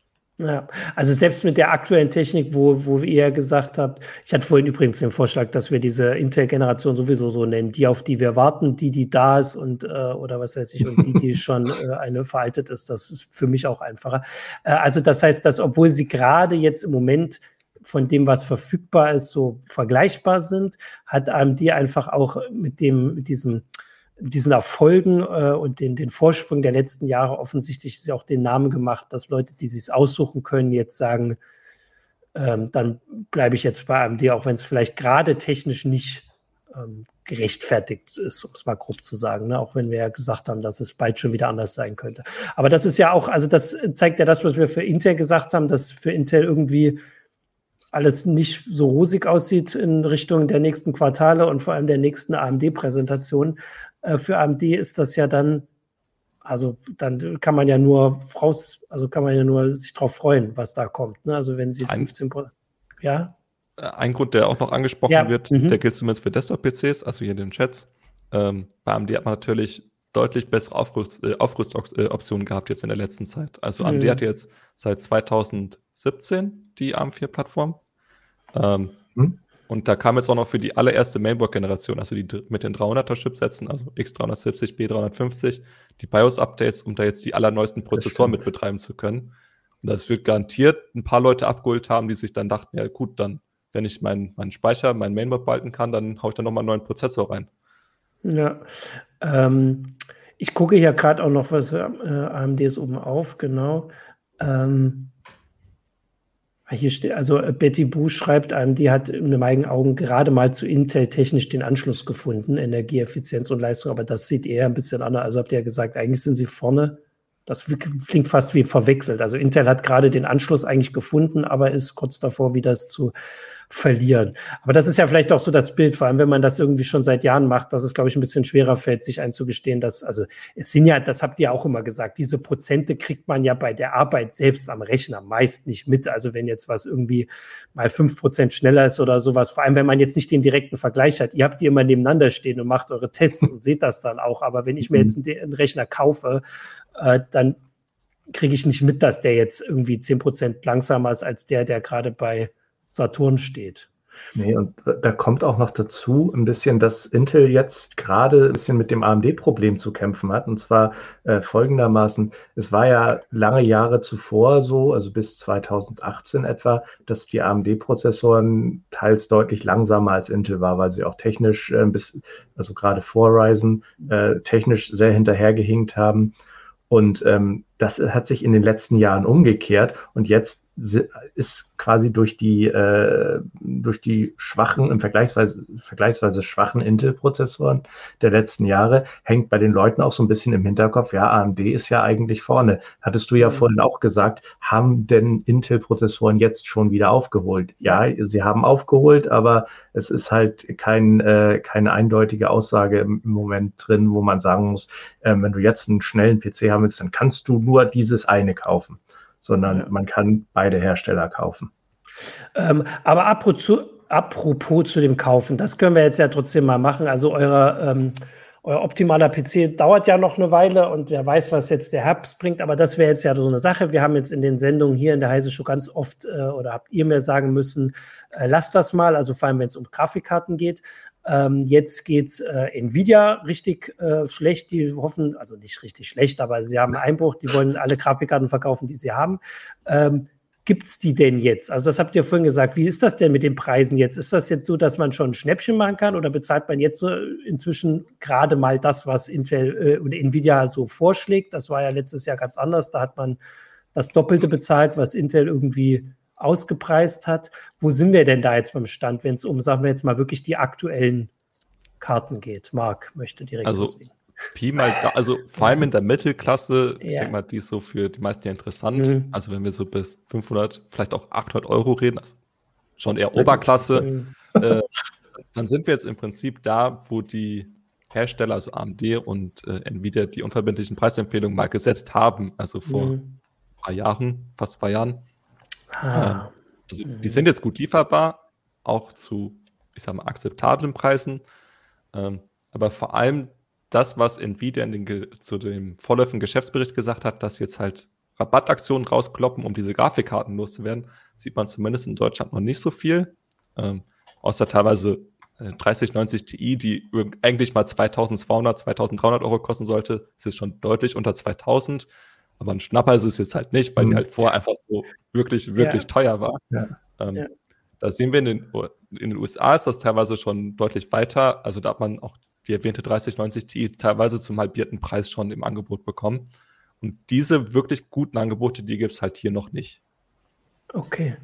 Ja, also selbst mit der aktuellen Technik, wo, wo ihr gesagt habt, ich hatte vorhin übrigens den Vorschlag, dass wir diese Intel-Generation sowieso so nennen, die, auf die wir warten, die, die da ist und äh, oder was weiß ich, und die, die schon äh, eine veraltet ist, das ist für mich auch einfacher. Äh, also das heißt, dass obwohl sie gerade jetzt im Moment von dem, was verfügbar ist, so vergleichbar sind, hat A M D einfach auch mit dem, mit diesem diesen Erfolgen äh, und den, den Vorsprung der letzten Jahre offensichtlich ist ja auch den Namen gemacht, dass Leute, die sich aussuchen können, jetzt sagen, ähm, dann bleibe ich jetzt bei A M D, auch wenn es vielleicht gerade technisch nicht ähm, gerechtfertigt ist, um es mal grob zu sagen, ne? Auch wenn wir ja gesagt haben, dass es bald schon wieder anders sein könnte. Aber das ist ja auch, also das zeigt ja das, was wir für Intel gesagt haben, dass für Intel irgendwie alles nicht so rosig aussieht in Richtung der nächsten Quartale und vor allem der nächsten A M D-Präsentation. Äh, für A M D ist das ja dann, also dann kann man ja nur raus, also kann man ja nur sich drauf freuen, was da kommt. Ne? Also wenn sie fünfzehn Prozent, ja. Ein Grund, der auch noch angesprochen ja. wird, mhm. der gilt zumindest für Desktop-P Cs, also hier in den Chats. Ähm, bei A M D hat man natürlich deutlich bessere Aufrüst, äh, Aufrüstoptionen gehabt jetzt in der letzten Zeit. Also mhm. A M D hat jetzt seit zweitausendsiebzehn die A R M vier Plattform. Ähm, hm? Und da kam jetzt auch noch für die allererste Mainboard-Generation, also die mit den dreihunderter Chipsätzen, also X dreihundertsiebzig, B dreihundertfünfzig, die BIOS-Updates, um da jetzt die allerneuesten Prozessoren mit betreiben zu können. Und das wird garantiert ein paar Leute abgeholt haben, die sich dann dachten, ja gut, dann, wenn ich meinen meinen Speicher, mein Mainboard behalten kann, dann haue ich da nochmal einen neuen Prozessor rein. Ja, ähm, ich gucke hier gerade auch noch, was äh, A M D ist oben auf, genau. Ähm, Hier steht, also Betty Busch schreibt, A M D hat in meinen Augen gerade mal zu Intel technisch den Anschluss gefunden, Energieeffizienz und Leistung, aber das sieht eher ein bisschen anders. Also habt ihr ja gesagt, eigentlich sind sie vorne. Das klingt fast wie verwechselt. Also Intel hat gerade den Anschluss eigentlich gefunden, aber ist kurz davor, wieder es zu verlieren. Aber das ist ja vielleicht auch so das Bild, vor allem wenn man das irgendwie schon seit Jahren macht, dass es, glaube ich, ein bisschen schwerer fällt, sich einzugestehen, dass, also es sind ja, das habt ihr auch immer gesagt, diese Prozente kriegt man ja bei der Arbeit selbst am Rechner meist nicht mit. Also wenn jetzt was irgendwie mal fünf Prozent schneller ist oder sowas, vor allem wenn man jetzt nicht den direkten Vergleich hat. Ihr habt die immer nebeneinander stehen und macht eure Tests und seht das dann auch. Aber wenn ich mir jetzt einen, einen Rechner kaufe, äh, dann kriege ich nicht mit, dass der jetzt irgendwie zehn Prozent langsamer ist als der, der gerade bei Saturn steht. Nee, und da kommt auch noch dazu ein bisschen, dass Intel jetzt gerade ein bisschen mit dem A M D-Problem zu kämpfen hat. Und zwar äh, folgendermaßen, es war ja lange Jahre zuvor so, also bis zweitausendachtzehn etwa, dass die A M D-Prozessoren teils deutlich langsamer als Intel war, weil sie auch technisch, äh, bis, also gerade vor Ryzen, äh, technisch sehr hinterhergehinkt haben. Und ähm, das hat sich in den letzten Jahren umgekehrt und jetzt ist quasi durch die äh, durch die schwachen, im vergleichsweise, vergleichsweise schwachen Intel-Prozessoren der letzten Jahre, hängt bei den Leuten auch so ein bisschen im Hinterkopf, ja, A M D ist ja eigentlich vorne. Hattest du ja mhm. vorhin auch gesagt, haben denn Intel-Prozessoren jetzt schon wieder aufgeholt? Ja, sie haben aufgeholt, aber es ist halt kein, äh, keine eindeutige Aussage im, im Moment drin, wo man sagen muss, äh, wenn du jetzt einen schnellen P C haben willst, dann kannst du nur dieses eine kaufen, sondern ja. man kann beide Hersteller kaufen. Ähm, aber apropos, apropos zu dem Kaufen, das können wir jetzt ja trotzdem mal machen. Also eure, ähm, euer optimaler P C dauert ja noch eine Weile und wer weiß, was jetzt der Herbst bringt, aber das wäre jetzt ja so eine Sache. Wir haben jetzt in den Sendungen hier in der Heise Show ganz oft, äh, oder habt ihr mir sagen müssen, äh, lasst das mal, also vor allem, wenn es um Grafikkarten geht. Ähm, jetzt geht's äh, Nvidia richtig äh, schlecht. Die hoffen, also nicht richtig schlecht, aber sie haben einen Einbruch. Die wollen alle Grafikkarten verkaufen, die sie haben. Ähm, gibt's die denn jetzt? Also das habt ihr vorhin gesagt. Wie ist das denn mit den Preisen jetzt? Ist das jetzt so, dass man schon ein Schnäppchen machen kann oder bezahlt man jetzt so inzwischen gerade mal das, was Intel äh, und Nvidia so vorschlägt? Das war ja letztes Jahr ganz anders. Da hat man das Doppelte bezahlt, was Intel irgendwie ausgepreist hat. Wo sind wir denn da jetzt beim Stand, wenn es um, sagen wir jetzt mal, wirklich die aktuellen Karten geht? Marc möchte direkt also, loslegen. Pi mal da, also vor allem in der Mittelklasse, ich ja. denke mal, die ist so für die meisten ja interessant. Mhm. Also wenn wir so bis fünfhundert, vielleicht auch achthundert Euro reden, also schon eher Oberklasse, mhm. äh, dann sind wir jetzt im Prinzip da, wo die Hersteller, also A M D und äh, Nvidia, die unverbindlichen Preisempfehlungen mal gesetzt haben, also vor mhm. zwei Jahren, fast zwei Jahren. Ah. Also die sind jetzt gut lieferbar, auch zu, ich sag mal, akzeptablen Preisen. Ähm, aber vor allem das, was Nvidia in den Ge- zu dem vorläufigen Geschäftsbericht gesagt hat, dass jetzt halt Rabattaktionen rauskloppen, um diese Grafikkarten loszuwerden, sieht man zumindest in Deutschland noch nicht so viel. Ähm, außer teilweise äh, dreißig neunzig Ti, die eigentlich mal zweitausendzweihundert, zweitausenddreihundert Euro kosten sollte, ist jetzt schon deutlich unter zweitausend. Aber ein Schnapper ist es jetzt halt nicht, weil mhm. die halt vorher einfach so wirklich, wirklich ja. teuer war. Ja. Ähm, ja. Da sehen wir in den, in den U S A ist das teilweise schon deutlich weiter. Also da hat man auch die erwähnte dreißig neunzig Ti teilweise zum halbierten Preis schon im Angebot bekommen. Und diese wirklich guten Angebote, die gibt es halt hier noch nicht. Okay.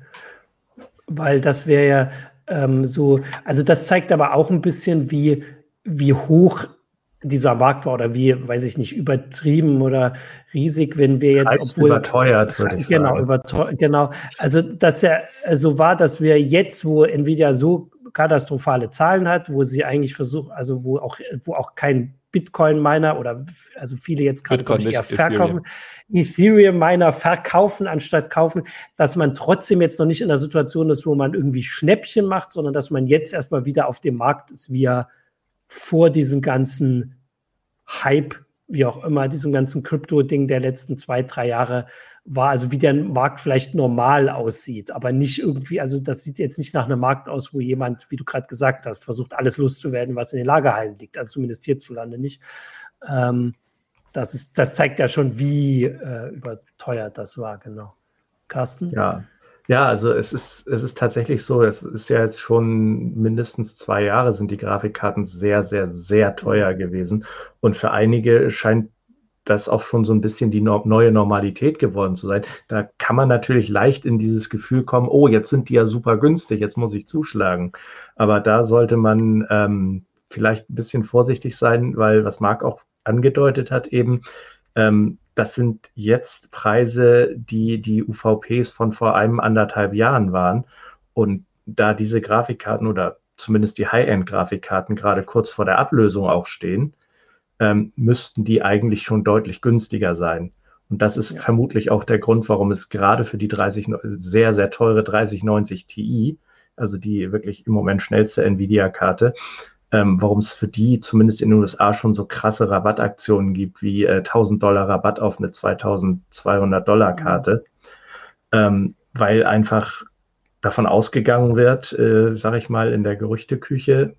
Weil das wäre ja ähm, so, also das zeigt aber auch ein bisschen, wie, wie hoch dieser Markt war oder wie, weiß ich nicht, übertrieben oder riesig, wenn wir jetzt, Preis obwohl überteuert, würde ich genau, sagen. Überteuert, genau, also dass ja so war, dass wir jetzt, wo Nvidia so katastrophale Zahlen hat, wo sie eigentlich versucht, also wo auch, wo auch kein Bitcoin-Miner oder also viele jetzt gerade eher verkaufen, Ethereum-Miner verkaufen anstatt kaufen, dass man trotzdem jetzt noch nicht in der Situation ist, wo man irgendwie Schnäppchen macht, sondern dass man jetzt erstmal wieder auf dem Markt ist, wie er vor diesem ganzen Hype, wie auch immer, diesem ganzen Krypto-Ding der letzten zwei, drei Jahre war, also wie der Markt vielleicht normal aussieht, aber nicht irgendwie, also das sieht jetzt nicht nach einem Markt aus, wo jemand, wie du gerade gesagt hast, versucht, alles loszuwerden, was in den Lagerhallen liegt, also zumindest hierzulande nicht. Ähm, das ist, das zeigt ja schon, wie äh, überteuert das war, genau. Carsten? Ja. Ja, also es ist, es ist tatsächlich so, es ist ja jetzt schon mindestens zwei Jahre sind die Grafikkarten sehr, sehr, sehr teuer gewesen. Und für einige scheint das auch schon so ein bisschen die no- neue Normalität geworden zu sein. Da kann man natürlich leicht in dieses Gefühl kommen, oh, jetzt sind die ja super günstig, jetzt muss ich zuschlagen. Aber da sollte man ähm, vielleicht ein bisschen vorsichtig sein, weil was Marc auch angedeutet hat eben, ähm, das sind jetzt Preise, die die U V Ps von vor einem anderthalb Jahren waren. Und da diese Grafikkarten oder zumindest die High-End-Grafikkarten gerade kurz vor der Ablösung auch stehen, ähm, müssten die eigentlich schon deutlich günstiger sein. Und das ist ja. vermutlich auch der Grund, warum es gerade für die dreißig sehr, sehr teure dreißig neunzig Ti, also die wirklich im Moment schnellste Nvidia-Karte, Ähm, warum es für die zumindest in den U S A schon so krasse Rabattaktionen gibt, wie äh, tausend Dollar Rabatt auf eine zweitausendzweihundert Dollar Karte, mhm. ähm, weil einfach davon ausgegangen wird, äh, sage ich mal, in der Gerüchteküche,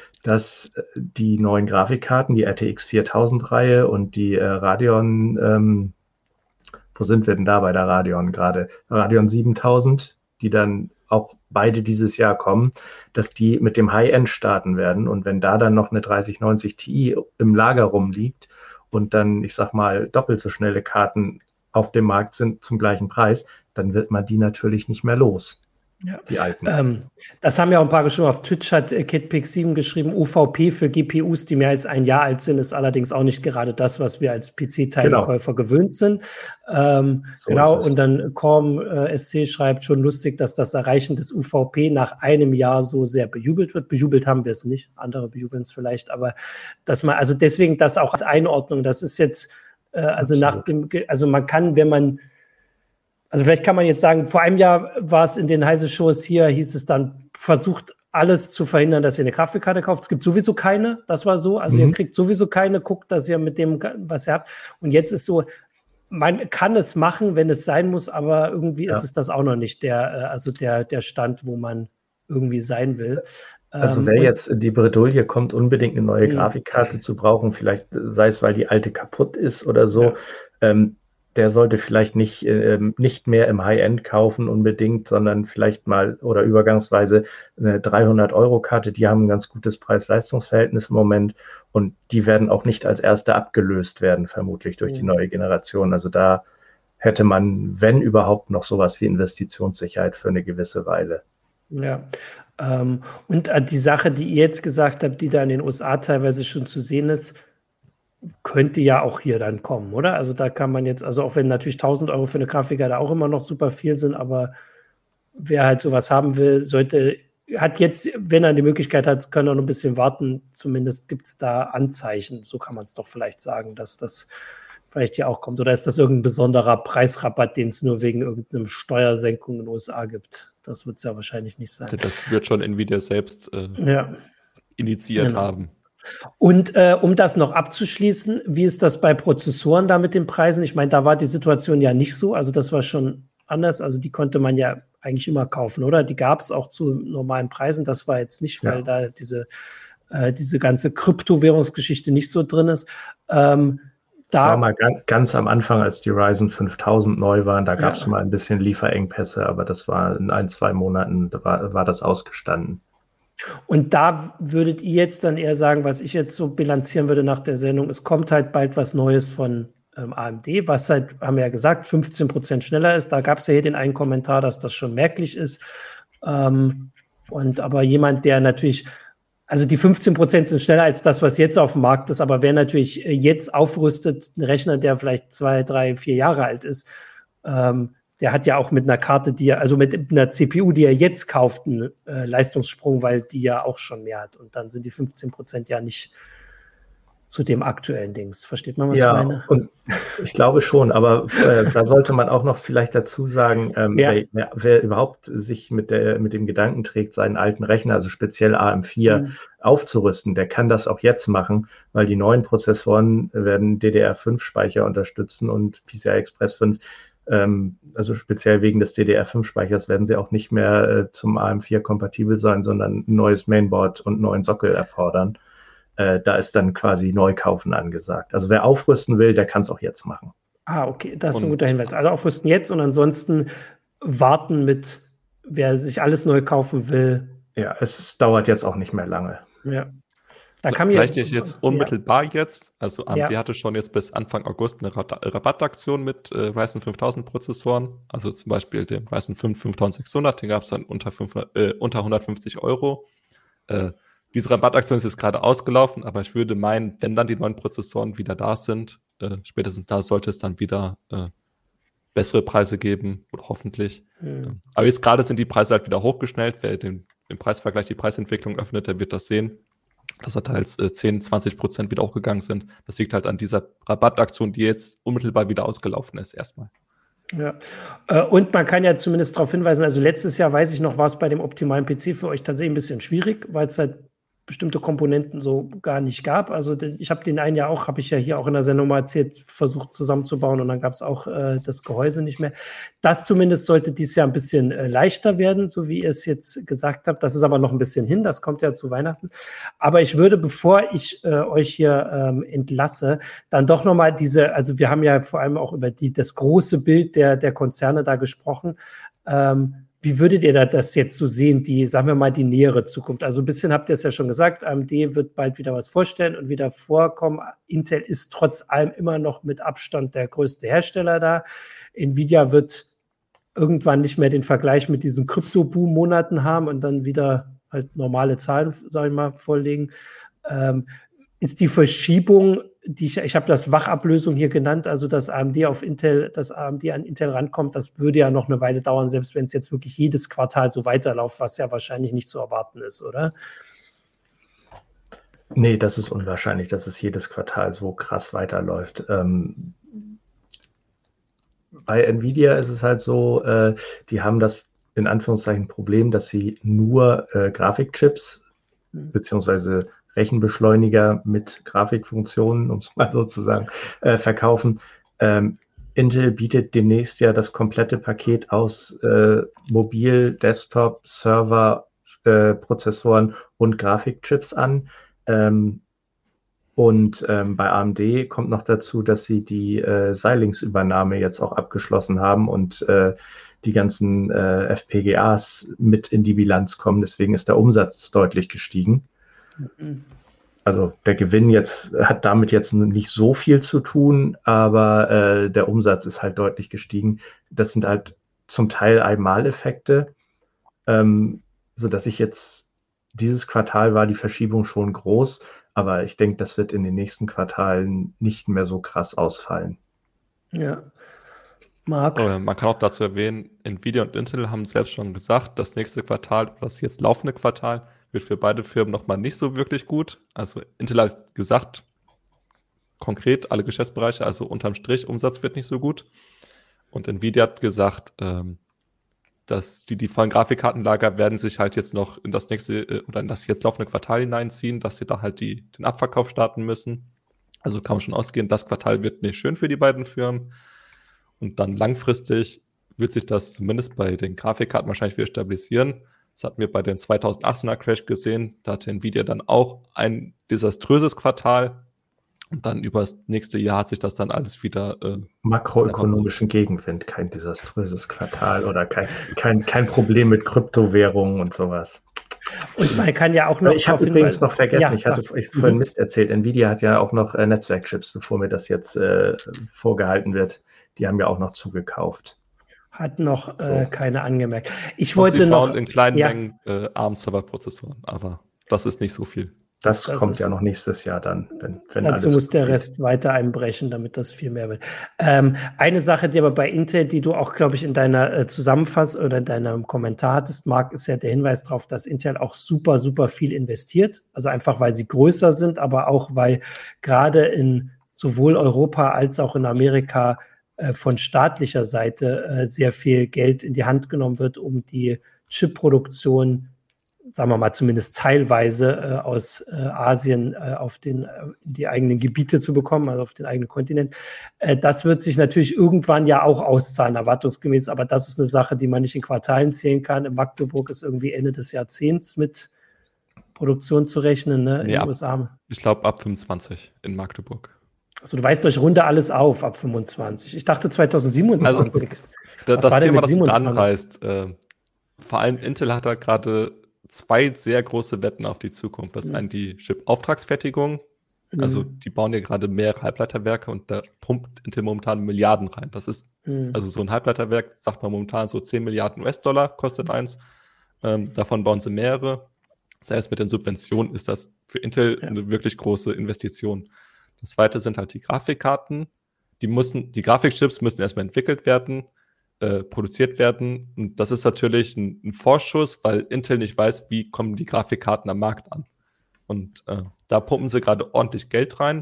dass die neuen Grafikkarten, die R T X viertausend Reihe und die äh, Radeon, ähm, wo sind wir denn da bei der Radeon gerade? Radeon siebentausend, die dann auch beide dieses Jahr kommen, dass die mit dem High-End starten werden. Und wenn da dann noch eine dreißig neunzig Ti im Lager rumliegt und dann, ich sag mal, doppelt so schnelle Karten auf dem Markt sind zum gleichen Preis, dann wird man die natürlich nicht mehr los. Ja. Die alten. Ähm, das haben ja auch ein paar geschrieben. Auf Twitch hat äh, KidPix sieben geschrieben, U V P für G P Us, die mehr als ein Jahr alt sind, ist allerdings auch nicht gerade das, was wir als P C-Teilekäufer genau. gewöhnt sind. Ähm, so genau, und dann Corm äh, S C schreibt, schon lustig, dass das Erreichen des U V P nach einem Jahr so sehr bejubelt wird. Bejubelt haben wir es nicht, andere bejubeln es vielleicht, aber dass man, also deswegen das auch als Einordnung, das ist jetzt, äh, also Absolut. nach dem, also man kann, wenn man Also vielleicht kann man jetzt sagen, vor einem Jahr war es in den Heise-Shows hier, hieß es dann, versucht alles zu verhindern, dass ihr eine Grafikkarte kauft. Es gibt sowieso keine, das war so. Also mhm. ihr kriegt sowieso keine, guckt, dass ihr mit dem, was ihr habt. Und jetzt ist so, man kann es machen, wenn es sein muss, aber irgendwie ja. ist es das auch noch nicht, der, also der, der Stand, wo man irgendwie sein will. Also wer jetzt die Bredouille kommt, unbedingt eine neue mhm. Grafikkarte zu brauchen, vielleicht sei es, weil die alte kaputt ist oder so, ja. ähm, der sollte vielleicht nicht, äh, nicht mehr im High-End kaufen unbedingt, sondern vielleicht mal oder übergangsweise eine dreihundert-Euro-Karte, die haben ein ganz gutes Preis-Leistungs-Verhältnis im Moment und die werden auch nicht als erste abgelöst werden, vermutlich durch mhm. die neue Generation. Also da hätte man, wenn überhaupt, noch sowas wie Investitionssicherheit für eine gewisse Weile. Ja, ähm, und äh, die Sache, die ihr jetzt gesagt habt, die da in den U S A teilweise schon zu sehen ist, könnte ja auch hier dann kommen, oder? Also da kann man jetzt, also auch wenn natürlich tausend Euro für eine Grafikkarte auch immer noch super viel sind, aber wer halt sowas haben will, sollte, hat jetzt, wenn er die Möglichkeit hat, kann er noch ein bisschen warten. Zumindest gibt es da Anzeichen, so kann man es doch vielleicht sagen, dass das vielleicht hier auch kommt. Oder ist das irgendein besonderer Preisrabatt, den es nur wegen irgendeiner Steuersenkung in den U S A gibt? Das wird es ja wahrscheinlich nicht sein. Das wird schon Nvidia selbst äh, ja. initiiert genau. haben. Und äh, um das noch abzuschließen, wie ist das bei Prozessoren da mit den Preisen? Ich meine, da war die Situation ja nicht so, also das war schon anders, also die konnte man ja eigentlich immer kaufen, oder? Die gab es auch zu normalen Preisen, das war jetzt nicht, weil ja. da diese, äh, diese ganze Kryptowährungsgeschichte nicht so drin ist. Ähm, Das da war mal ganz, ganz am Anfang, als die Ryzen fünftausend neu waren, da gab es ja. mal ein bisschen Lieferengpässe, aber das war in ein, zwei Monaten, da war, war das ausgestanden. Und da würdet ihr jetzt dann eher sagen, was ich jetzt so bilanzieren würde nach der Sendung, es kommt halt bald was Neues von ähm, A M D, was halt, haben wir ja gesagt, fünfzehn Prozent schneller ist. Da gab es ja hier den einen Kommentar, dass das schon merklich ist. Ähm, und aber jemand, der natürlich, also die fünfzehn Prozent sind schneller als das, was jetzt auf dem Markt ist, aber wer natürlich jetzt aufrüstet, ein Rechner, der vielleicht zwei, drei, vier Jahre alt ist, ähm, der hat ja auch mit einer Karte, die er, also mit einer C P U, die er jetzt kauft, einen äh, Leistungssprung, weil die ja auch schon mehr hat. Und dann sind die fünfzehn Prozent ja nicht zu dem aktuellen Dings. Versteht man, was ja, ich meine? Und ich glaube schon, aber äh, da sollte man auch noch vielleicht dazu sagen, ähm, ja. wer, wer überhaupt sich mit, der, mit dem Gedanken trägt, seinen alten Rechner, also speziell A M vier, mhm. aufzurüsten, der kann das auch jetzt machen, weil die neuen Prozessoren werden D D R fünf Speicher unterstützen und P C I Express fünf. Also speziell wegen des D D R fünf Speichers werden sie auch nicht mehr äh, zum A M vier kompatibel sein, sondern ein neues Mainboard und einen neuen Sockel erfordern. Äh, da ist dann quasi Neukaufen angesagt. Also wer aufrüsten will, der kann es auch jetzt machen. Ah, okay, das ist und, ein guter Hinweis. Also aufrüsten jetzt und ansonsten warten mit, wer sich alles neu kaufen will. Ja, es dauert jetzt auch nicht mehr lange. Ja. Da kam Vielleicht ja, jetzt unmittelbar ja. jetzt, also A M D ja. hatte schon jetzt bis Anfang August eine Rabattaktion mit äh, Ryzen fünftausend Prozessoren, also zum Beispiel den Ryzen fünf fünftausendsechshundert, den gab es dann unter, fünfhundert, äh, unter hundertfünfzig Euro. Äh, diese Rabattaktion ist jetzt gerade ausgelaufen, aber ich würde meinen, wenn dann die neuen Prozessoren wieder da sind, äh, spätestens da sollte es dann wieder äh, bessere Preise geben, oder hoffentlich. Mhm. Aber jetzt gerade sind die Preise halt wieder hochgeschnellt. Wer den, den Preisvergleich, die Preisentwicklung öffnet, der wird das sehen, dass da teils äh, zehn, zwanzig Prozent wieder hochgegangen sind. Das liegt halt an dieser Rabattaktion, die jetzt unmittelbar wieder ausgelaufen ist erstmal. Ja, äh, und man kann ja zumindest darauf hinweisen, also letztes Jahr, weiß ich noch, war es bei dem optimalen P C für euch tatsächlich ein bisschen schwierig, weil es halt bestimmte Komponenten so gar nicht gab. Also ich habe den einen ja auch, habe ich ja hier auch in der Sendung mal erzählt, versucht zusammenzubauen und dann gab es auch äh, das Gehäuse nicht mehr. Das zumindest sollte dieses Jahr ein bisschen äh, leichter werden, so wie ihr es jetzt gesagt habt. Das ist aber noch ein bisschen hin, das kommt ja zu Weihnachten. Aber ich würde, bevor ich äh, euch hier ähm, entlasse, dann doch nochmal diese, also wir haben ja vor allem auch über die, das große Bild der, der Konzerne da gesprochen. Ähm, Wie würdet ihr das jetzt so sehen, die, sagen wir mal, die nähere Zukunft? Also ein bisschen habt ihr es ja schon gesagt, A M D wird bald wieder was vorstellen und wieder vorkommen. Intel ist trotz allem immer noch mit Abstand der größte Hersteller da. Nvidia wird irgendwann nicht mehr den Vergleich mit diesen Krypto-Boom-Monaten haben und dann wieder halt normale Zahlen, sage ich mal, vorlegen. Ähm, ist die Verschiebung, die ich, ich habe das Wachablösung hier genannt, also dass A M D auf Intel, dass A M D an Intel rankommt, das würde ja noch eine Weile dauern, selbst wenn es jetzt wirklich jedes Quartal so weiterläuft, was ja wahrscheinlich nicht zu erwarten ist, oder? Nee, das ist unwahrscheinlich, dass es jedes Quartal so krass weiterläuft. Ähm, bei Nvidia ist es halt so, äh, die haben das in Anführungszeichen Problem, dass sie nur äh, Grafikchips mhm. beziehungsweise Rechenbeschleuniger mit Grafikfunktionen, um es mal so zu sagen, äh, verkaufen. Ähm, Intel bietet demnächst ja das komplette Paket aus äh, Mobil, Desktop, Server, äh, Prozessoren und Grafikchips an. Ähm, und ähm, bei A M D kommt noch dazu, dass sie die äh, Xilinx-Übernahme jetzt auch abgeschlossen haben und äh, die ganzen äh, F P G As mit in die Bilanz kommen. Deswegen ist der Umsatz deutlich gestiegen. Also der Gewinn jetzt hat damit jetzt nicht so viel zu tun, aber äh, der Umsatz ist halt deutlich gestiegen. Das sind halt zum Teil Einmaleffekte, ähm, sodass ich jetzt, dieses Quartal war die Verschiebung schon groß, aber ich denke, das wird in den nächsten Quartalen nicht mehr so krass ausfallen. Ja. Marc? Äh, man kann auch dazu erwähnen, Nvidia und Intel haben selbst schon gesagt, das nächste Quartal, das jetzt laufende Quartal, wird für beide Firmen nochmal nicht so wirklich gut. Also Intel hat gesagt, konkret alle Geschäftsbereiche, also unterm Strich, Umsatz wird nicht so gut. Und Nvidia hat gesagt, ähm, dass die, die vollen Grafikkartenlager werden sich halt jetzt noch in das nächste äh, oder in das jetzt laufende Quartal hineinziehen, dass sie da halt die, den Abverkauf starten müssen. Also kann man schon ausgehen, das Quartal wird nicht schön für die beiden Firmen. Und dann langfristig wird sich das zumindest bei den Grafikkarten wahrscheinlich wieder stabilisieren. Das hatten wir bei den zweitausendachtzehner Crash gesehen. Da hatte Nvidia dann auch ein desaströses Quartal. Und dann über das nächste Jahr hat sich das dann alles wieder... Äh, makroökonomischen Gegenwind, kein desaströses Quartal oder kein, kein, kein Problem mit Kryptowährungen und sowas. Und man kann ja auch noch... Ich habe übrigens noch vergessen, ja, ich hatte ich vorhin mhm. Mist erzählt, Nvidia hat ja auch noch äh, Netzwerkchips, bevor mir das jetzt äh, vorgehalten wird. Die haben ja auch noch zugekauft. Hat noch äh, So. keine angemerkt. Ich und wollte sie noch... bauen in kleinen ja. Mengen äh, ARM-Server-Prozessoren, aber das ist nicht so viel. Das, Das kommt ist- ja noch nächstes Jahr dann, wenn, wenn Dazu alles muss der gut geht. Rest weiter einbrechen, damit das viel mehr wird. Ähm, eine Sache, die aber bei Intel, die du auch, glaube ich, in deiner äh, Zusammenfassung oder in deinem Kommentar hattest, Marc, ist ja der Hinweis darauf, dass Intel auch super, super viel investiert. Also einfach, weil sie größer sind, aber auch, weil gerade in sowohl Europa als auch in Amerika äh, von staatlicher Seite äh, sehr viel Geld in die Hand genommen wird, um die Chipproduktion, sagen wir mal zumindest teilweise äh, aus äh, Asien äh, auf den, äh, in die eigenen Gebiete zu bekommen, also auf den eigenen Kontinent. Äh, das wird sich natürlich irgendwann ja auch auszahlen, erwartungsgemäß, aber das ist eine Sache, die man nicht in Quartalen zählen kann. In Magdeburg ist irgendwie Ende des Jahrzehnts mit Produktion zu rechnen, ne, in Nee, den ab- U S A. Ich glaube ab fünfundzwanzig in Magdeburg. Also du weißt durch Runde alles auf ab fünfundzwanzig. Ich dachte zweitausendsiebenundzwanzig. Da, Was das war denn Thema, mit das du siebenundzwanzig? anreißt, äh, vor allem Intel hat da gerade zwei sehr große Wetten auf die Zukunft. Das ist Mhm. eine die Chip-Auftragsfertigung. Also Mhm. die bauen ja gerade mehrere Halbleiterwerke und da pumpt Intel momentan Milliarden rein. Das ist, Mhm. also so ein Halbleiterwerk, sagt man momentan so zehn Milliarden U S-Dollar kostet eins. Ähm, davon bauen sie mehrere. Das heißt, mit den Subventionen ist das für Intel Ja. eine wirklich große Investition. Das zweite sind halt die Grafikkarten. Die müssen, die Grafikchips müssen erstmal entwickelt werden, äh, produziert werden. Und das ist natürlich ein, ein Vorschuss, weil Intel nicht weiß, wie kommen die Grafikkarten am Markt an. Und äh, da pumpen sie gerade ordentlich Geld rein.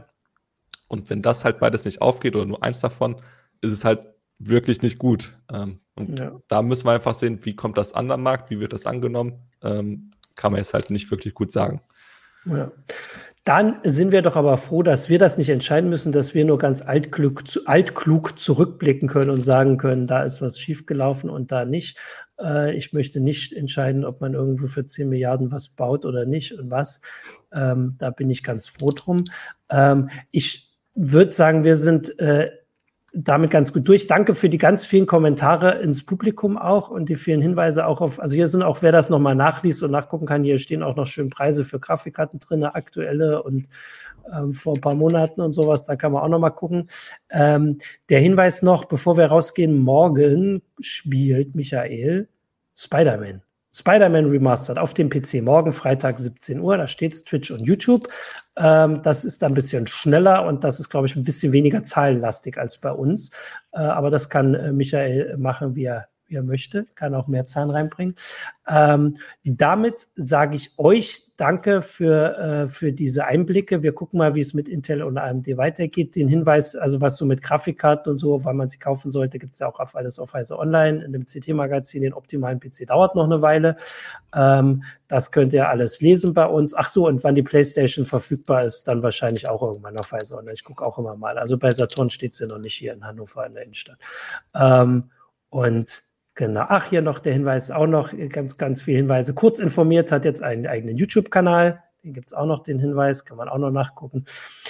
Und wenn das halt beides nicht aufgeht oder nur eins davon, ist es halt wirklich nicht gut. Ähm, und Ja. da müssen wir einfach sehen, wie kommt das an am Markt, wie wird das angenommen. Ähm, kann man jetzt halt nicht wirklich gut sagen. Ja. Dann sind wir doch aber froh, dass wir das nicht entscheiden müssen, dass wir nur ganz altklug, zu, altklug zurückblicken können und sagen können, da ist was schiefgelaufen und da nicht. Äh, ich möchte nicht entscheiden, ob man irgendwo für zehn Milliarden was baut oder nicht und was. Ähm, da bin ich ganz froh drum. Ähm, ich würde sagen, wir sind äh, damit ganz gut durch. Danke für die ganz vielen Kommentare ins Publikum auch und die vielen Hinweise auch auf, also hier sind auch, wer das nochmal nachliest und nachgucken kann, hier stehen auch noch schön Preise für Grafikkarten drin, aktuelle und ähm, vor ein paar Monaten und sowas, da kann man auch nochmal gucken. Ähm, der Hinweis noch, bevor wir rausgehen, morgen spielt Michael Spider-Man. Spider-Man Remastered auf dem P C, morgen Freitag siebzehn Uhr, da steht's, Twitch und YouTube. Ähm, das ist ein bisschen schneller und das ist, glaube ich, ein bisschen weniger zahlenlastig als bei uns. Äh, aber das kann äh, Michael machen, wie er, wie er möchte, kann auch mehr Zahlen reinbringen. Ähm, damit sage ich euch danke für, äh, für diese Einblicke. Wir gucken mal, wie es mit Intel und A M D weitergeht. Den Hinweis, also was so mit Grafikkarten und so, wann man sie kaufen sollte, gibt es ja auch auf alles auf Heise Online, in dem C T-Magazin. Den optimalen P C dauert noch eine Weile. Ähm, das könnt ihr alles lesen bei uns. Ach so, und wann die PlayStation verfügbar ist, dann wahrscheinlich auch irgendwann auf Heise Online. Ich gucke auch immer mal. Also bei Saturn steht sie noch nicht hier in Hannover in der Innenstadt. Ähm, und Genau. Ach, hier noch der Hinweis, auch noch ganz, ganz viele Hinweise. Kurz informiert hat jetzt einen eigenen YouTube-Kanal. Den gibt es auch noch, den Hinweis, kann man auch noch nachgucken.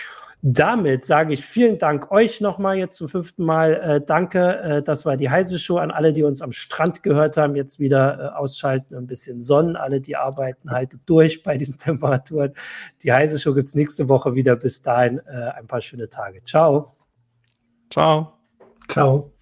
Damit sage ich vielen Dank euch nochmal jetzt zum fünften Mal. Äh, danke, äh, das war die Heise Show. An alle, die uns am Strand gehört haben, jetzt wieder äh, ausschalten, ein bisschen Sonnen. Alle, die arbeiten, haltet durch bei diesen Temperaturen. Die Heise Show gibt es nächste Woche wieder. Bis dahin äh, ein paar schöne Tage. Ciao. Ciao. Ciao.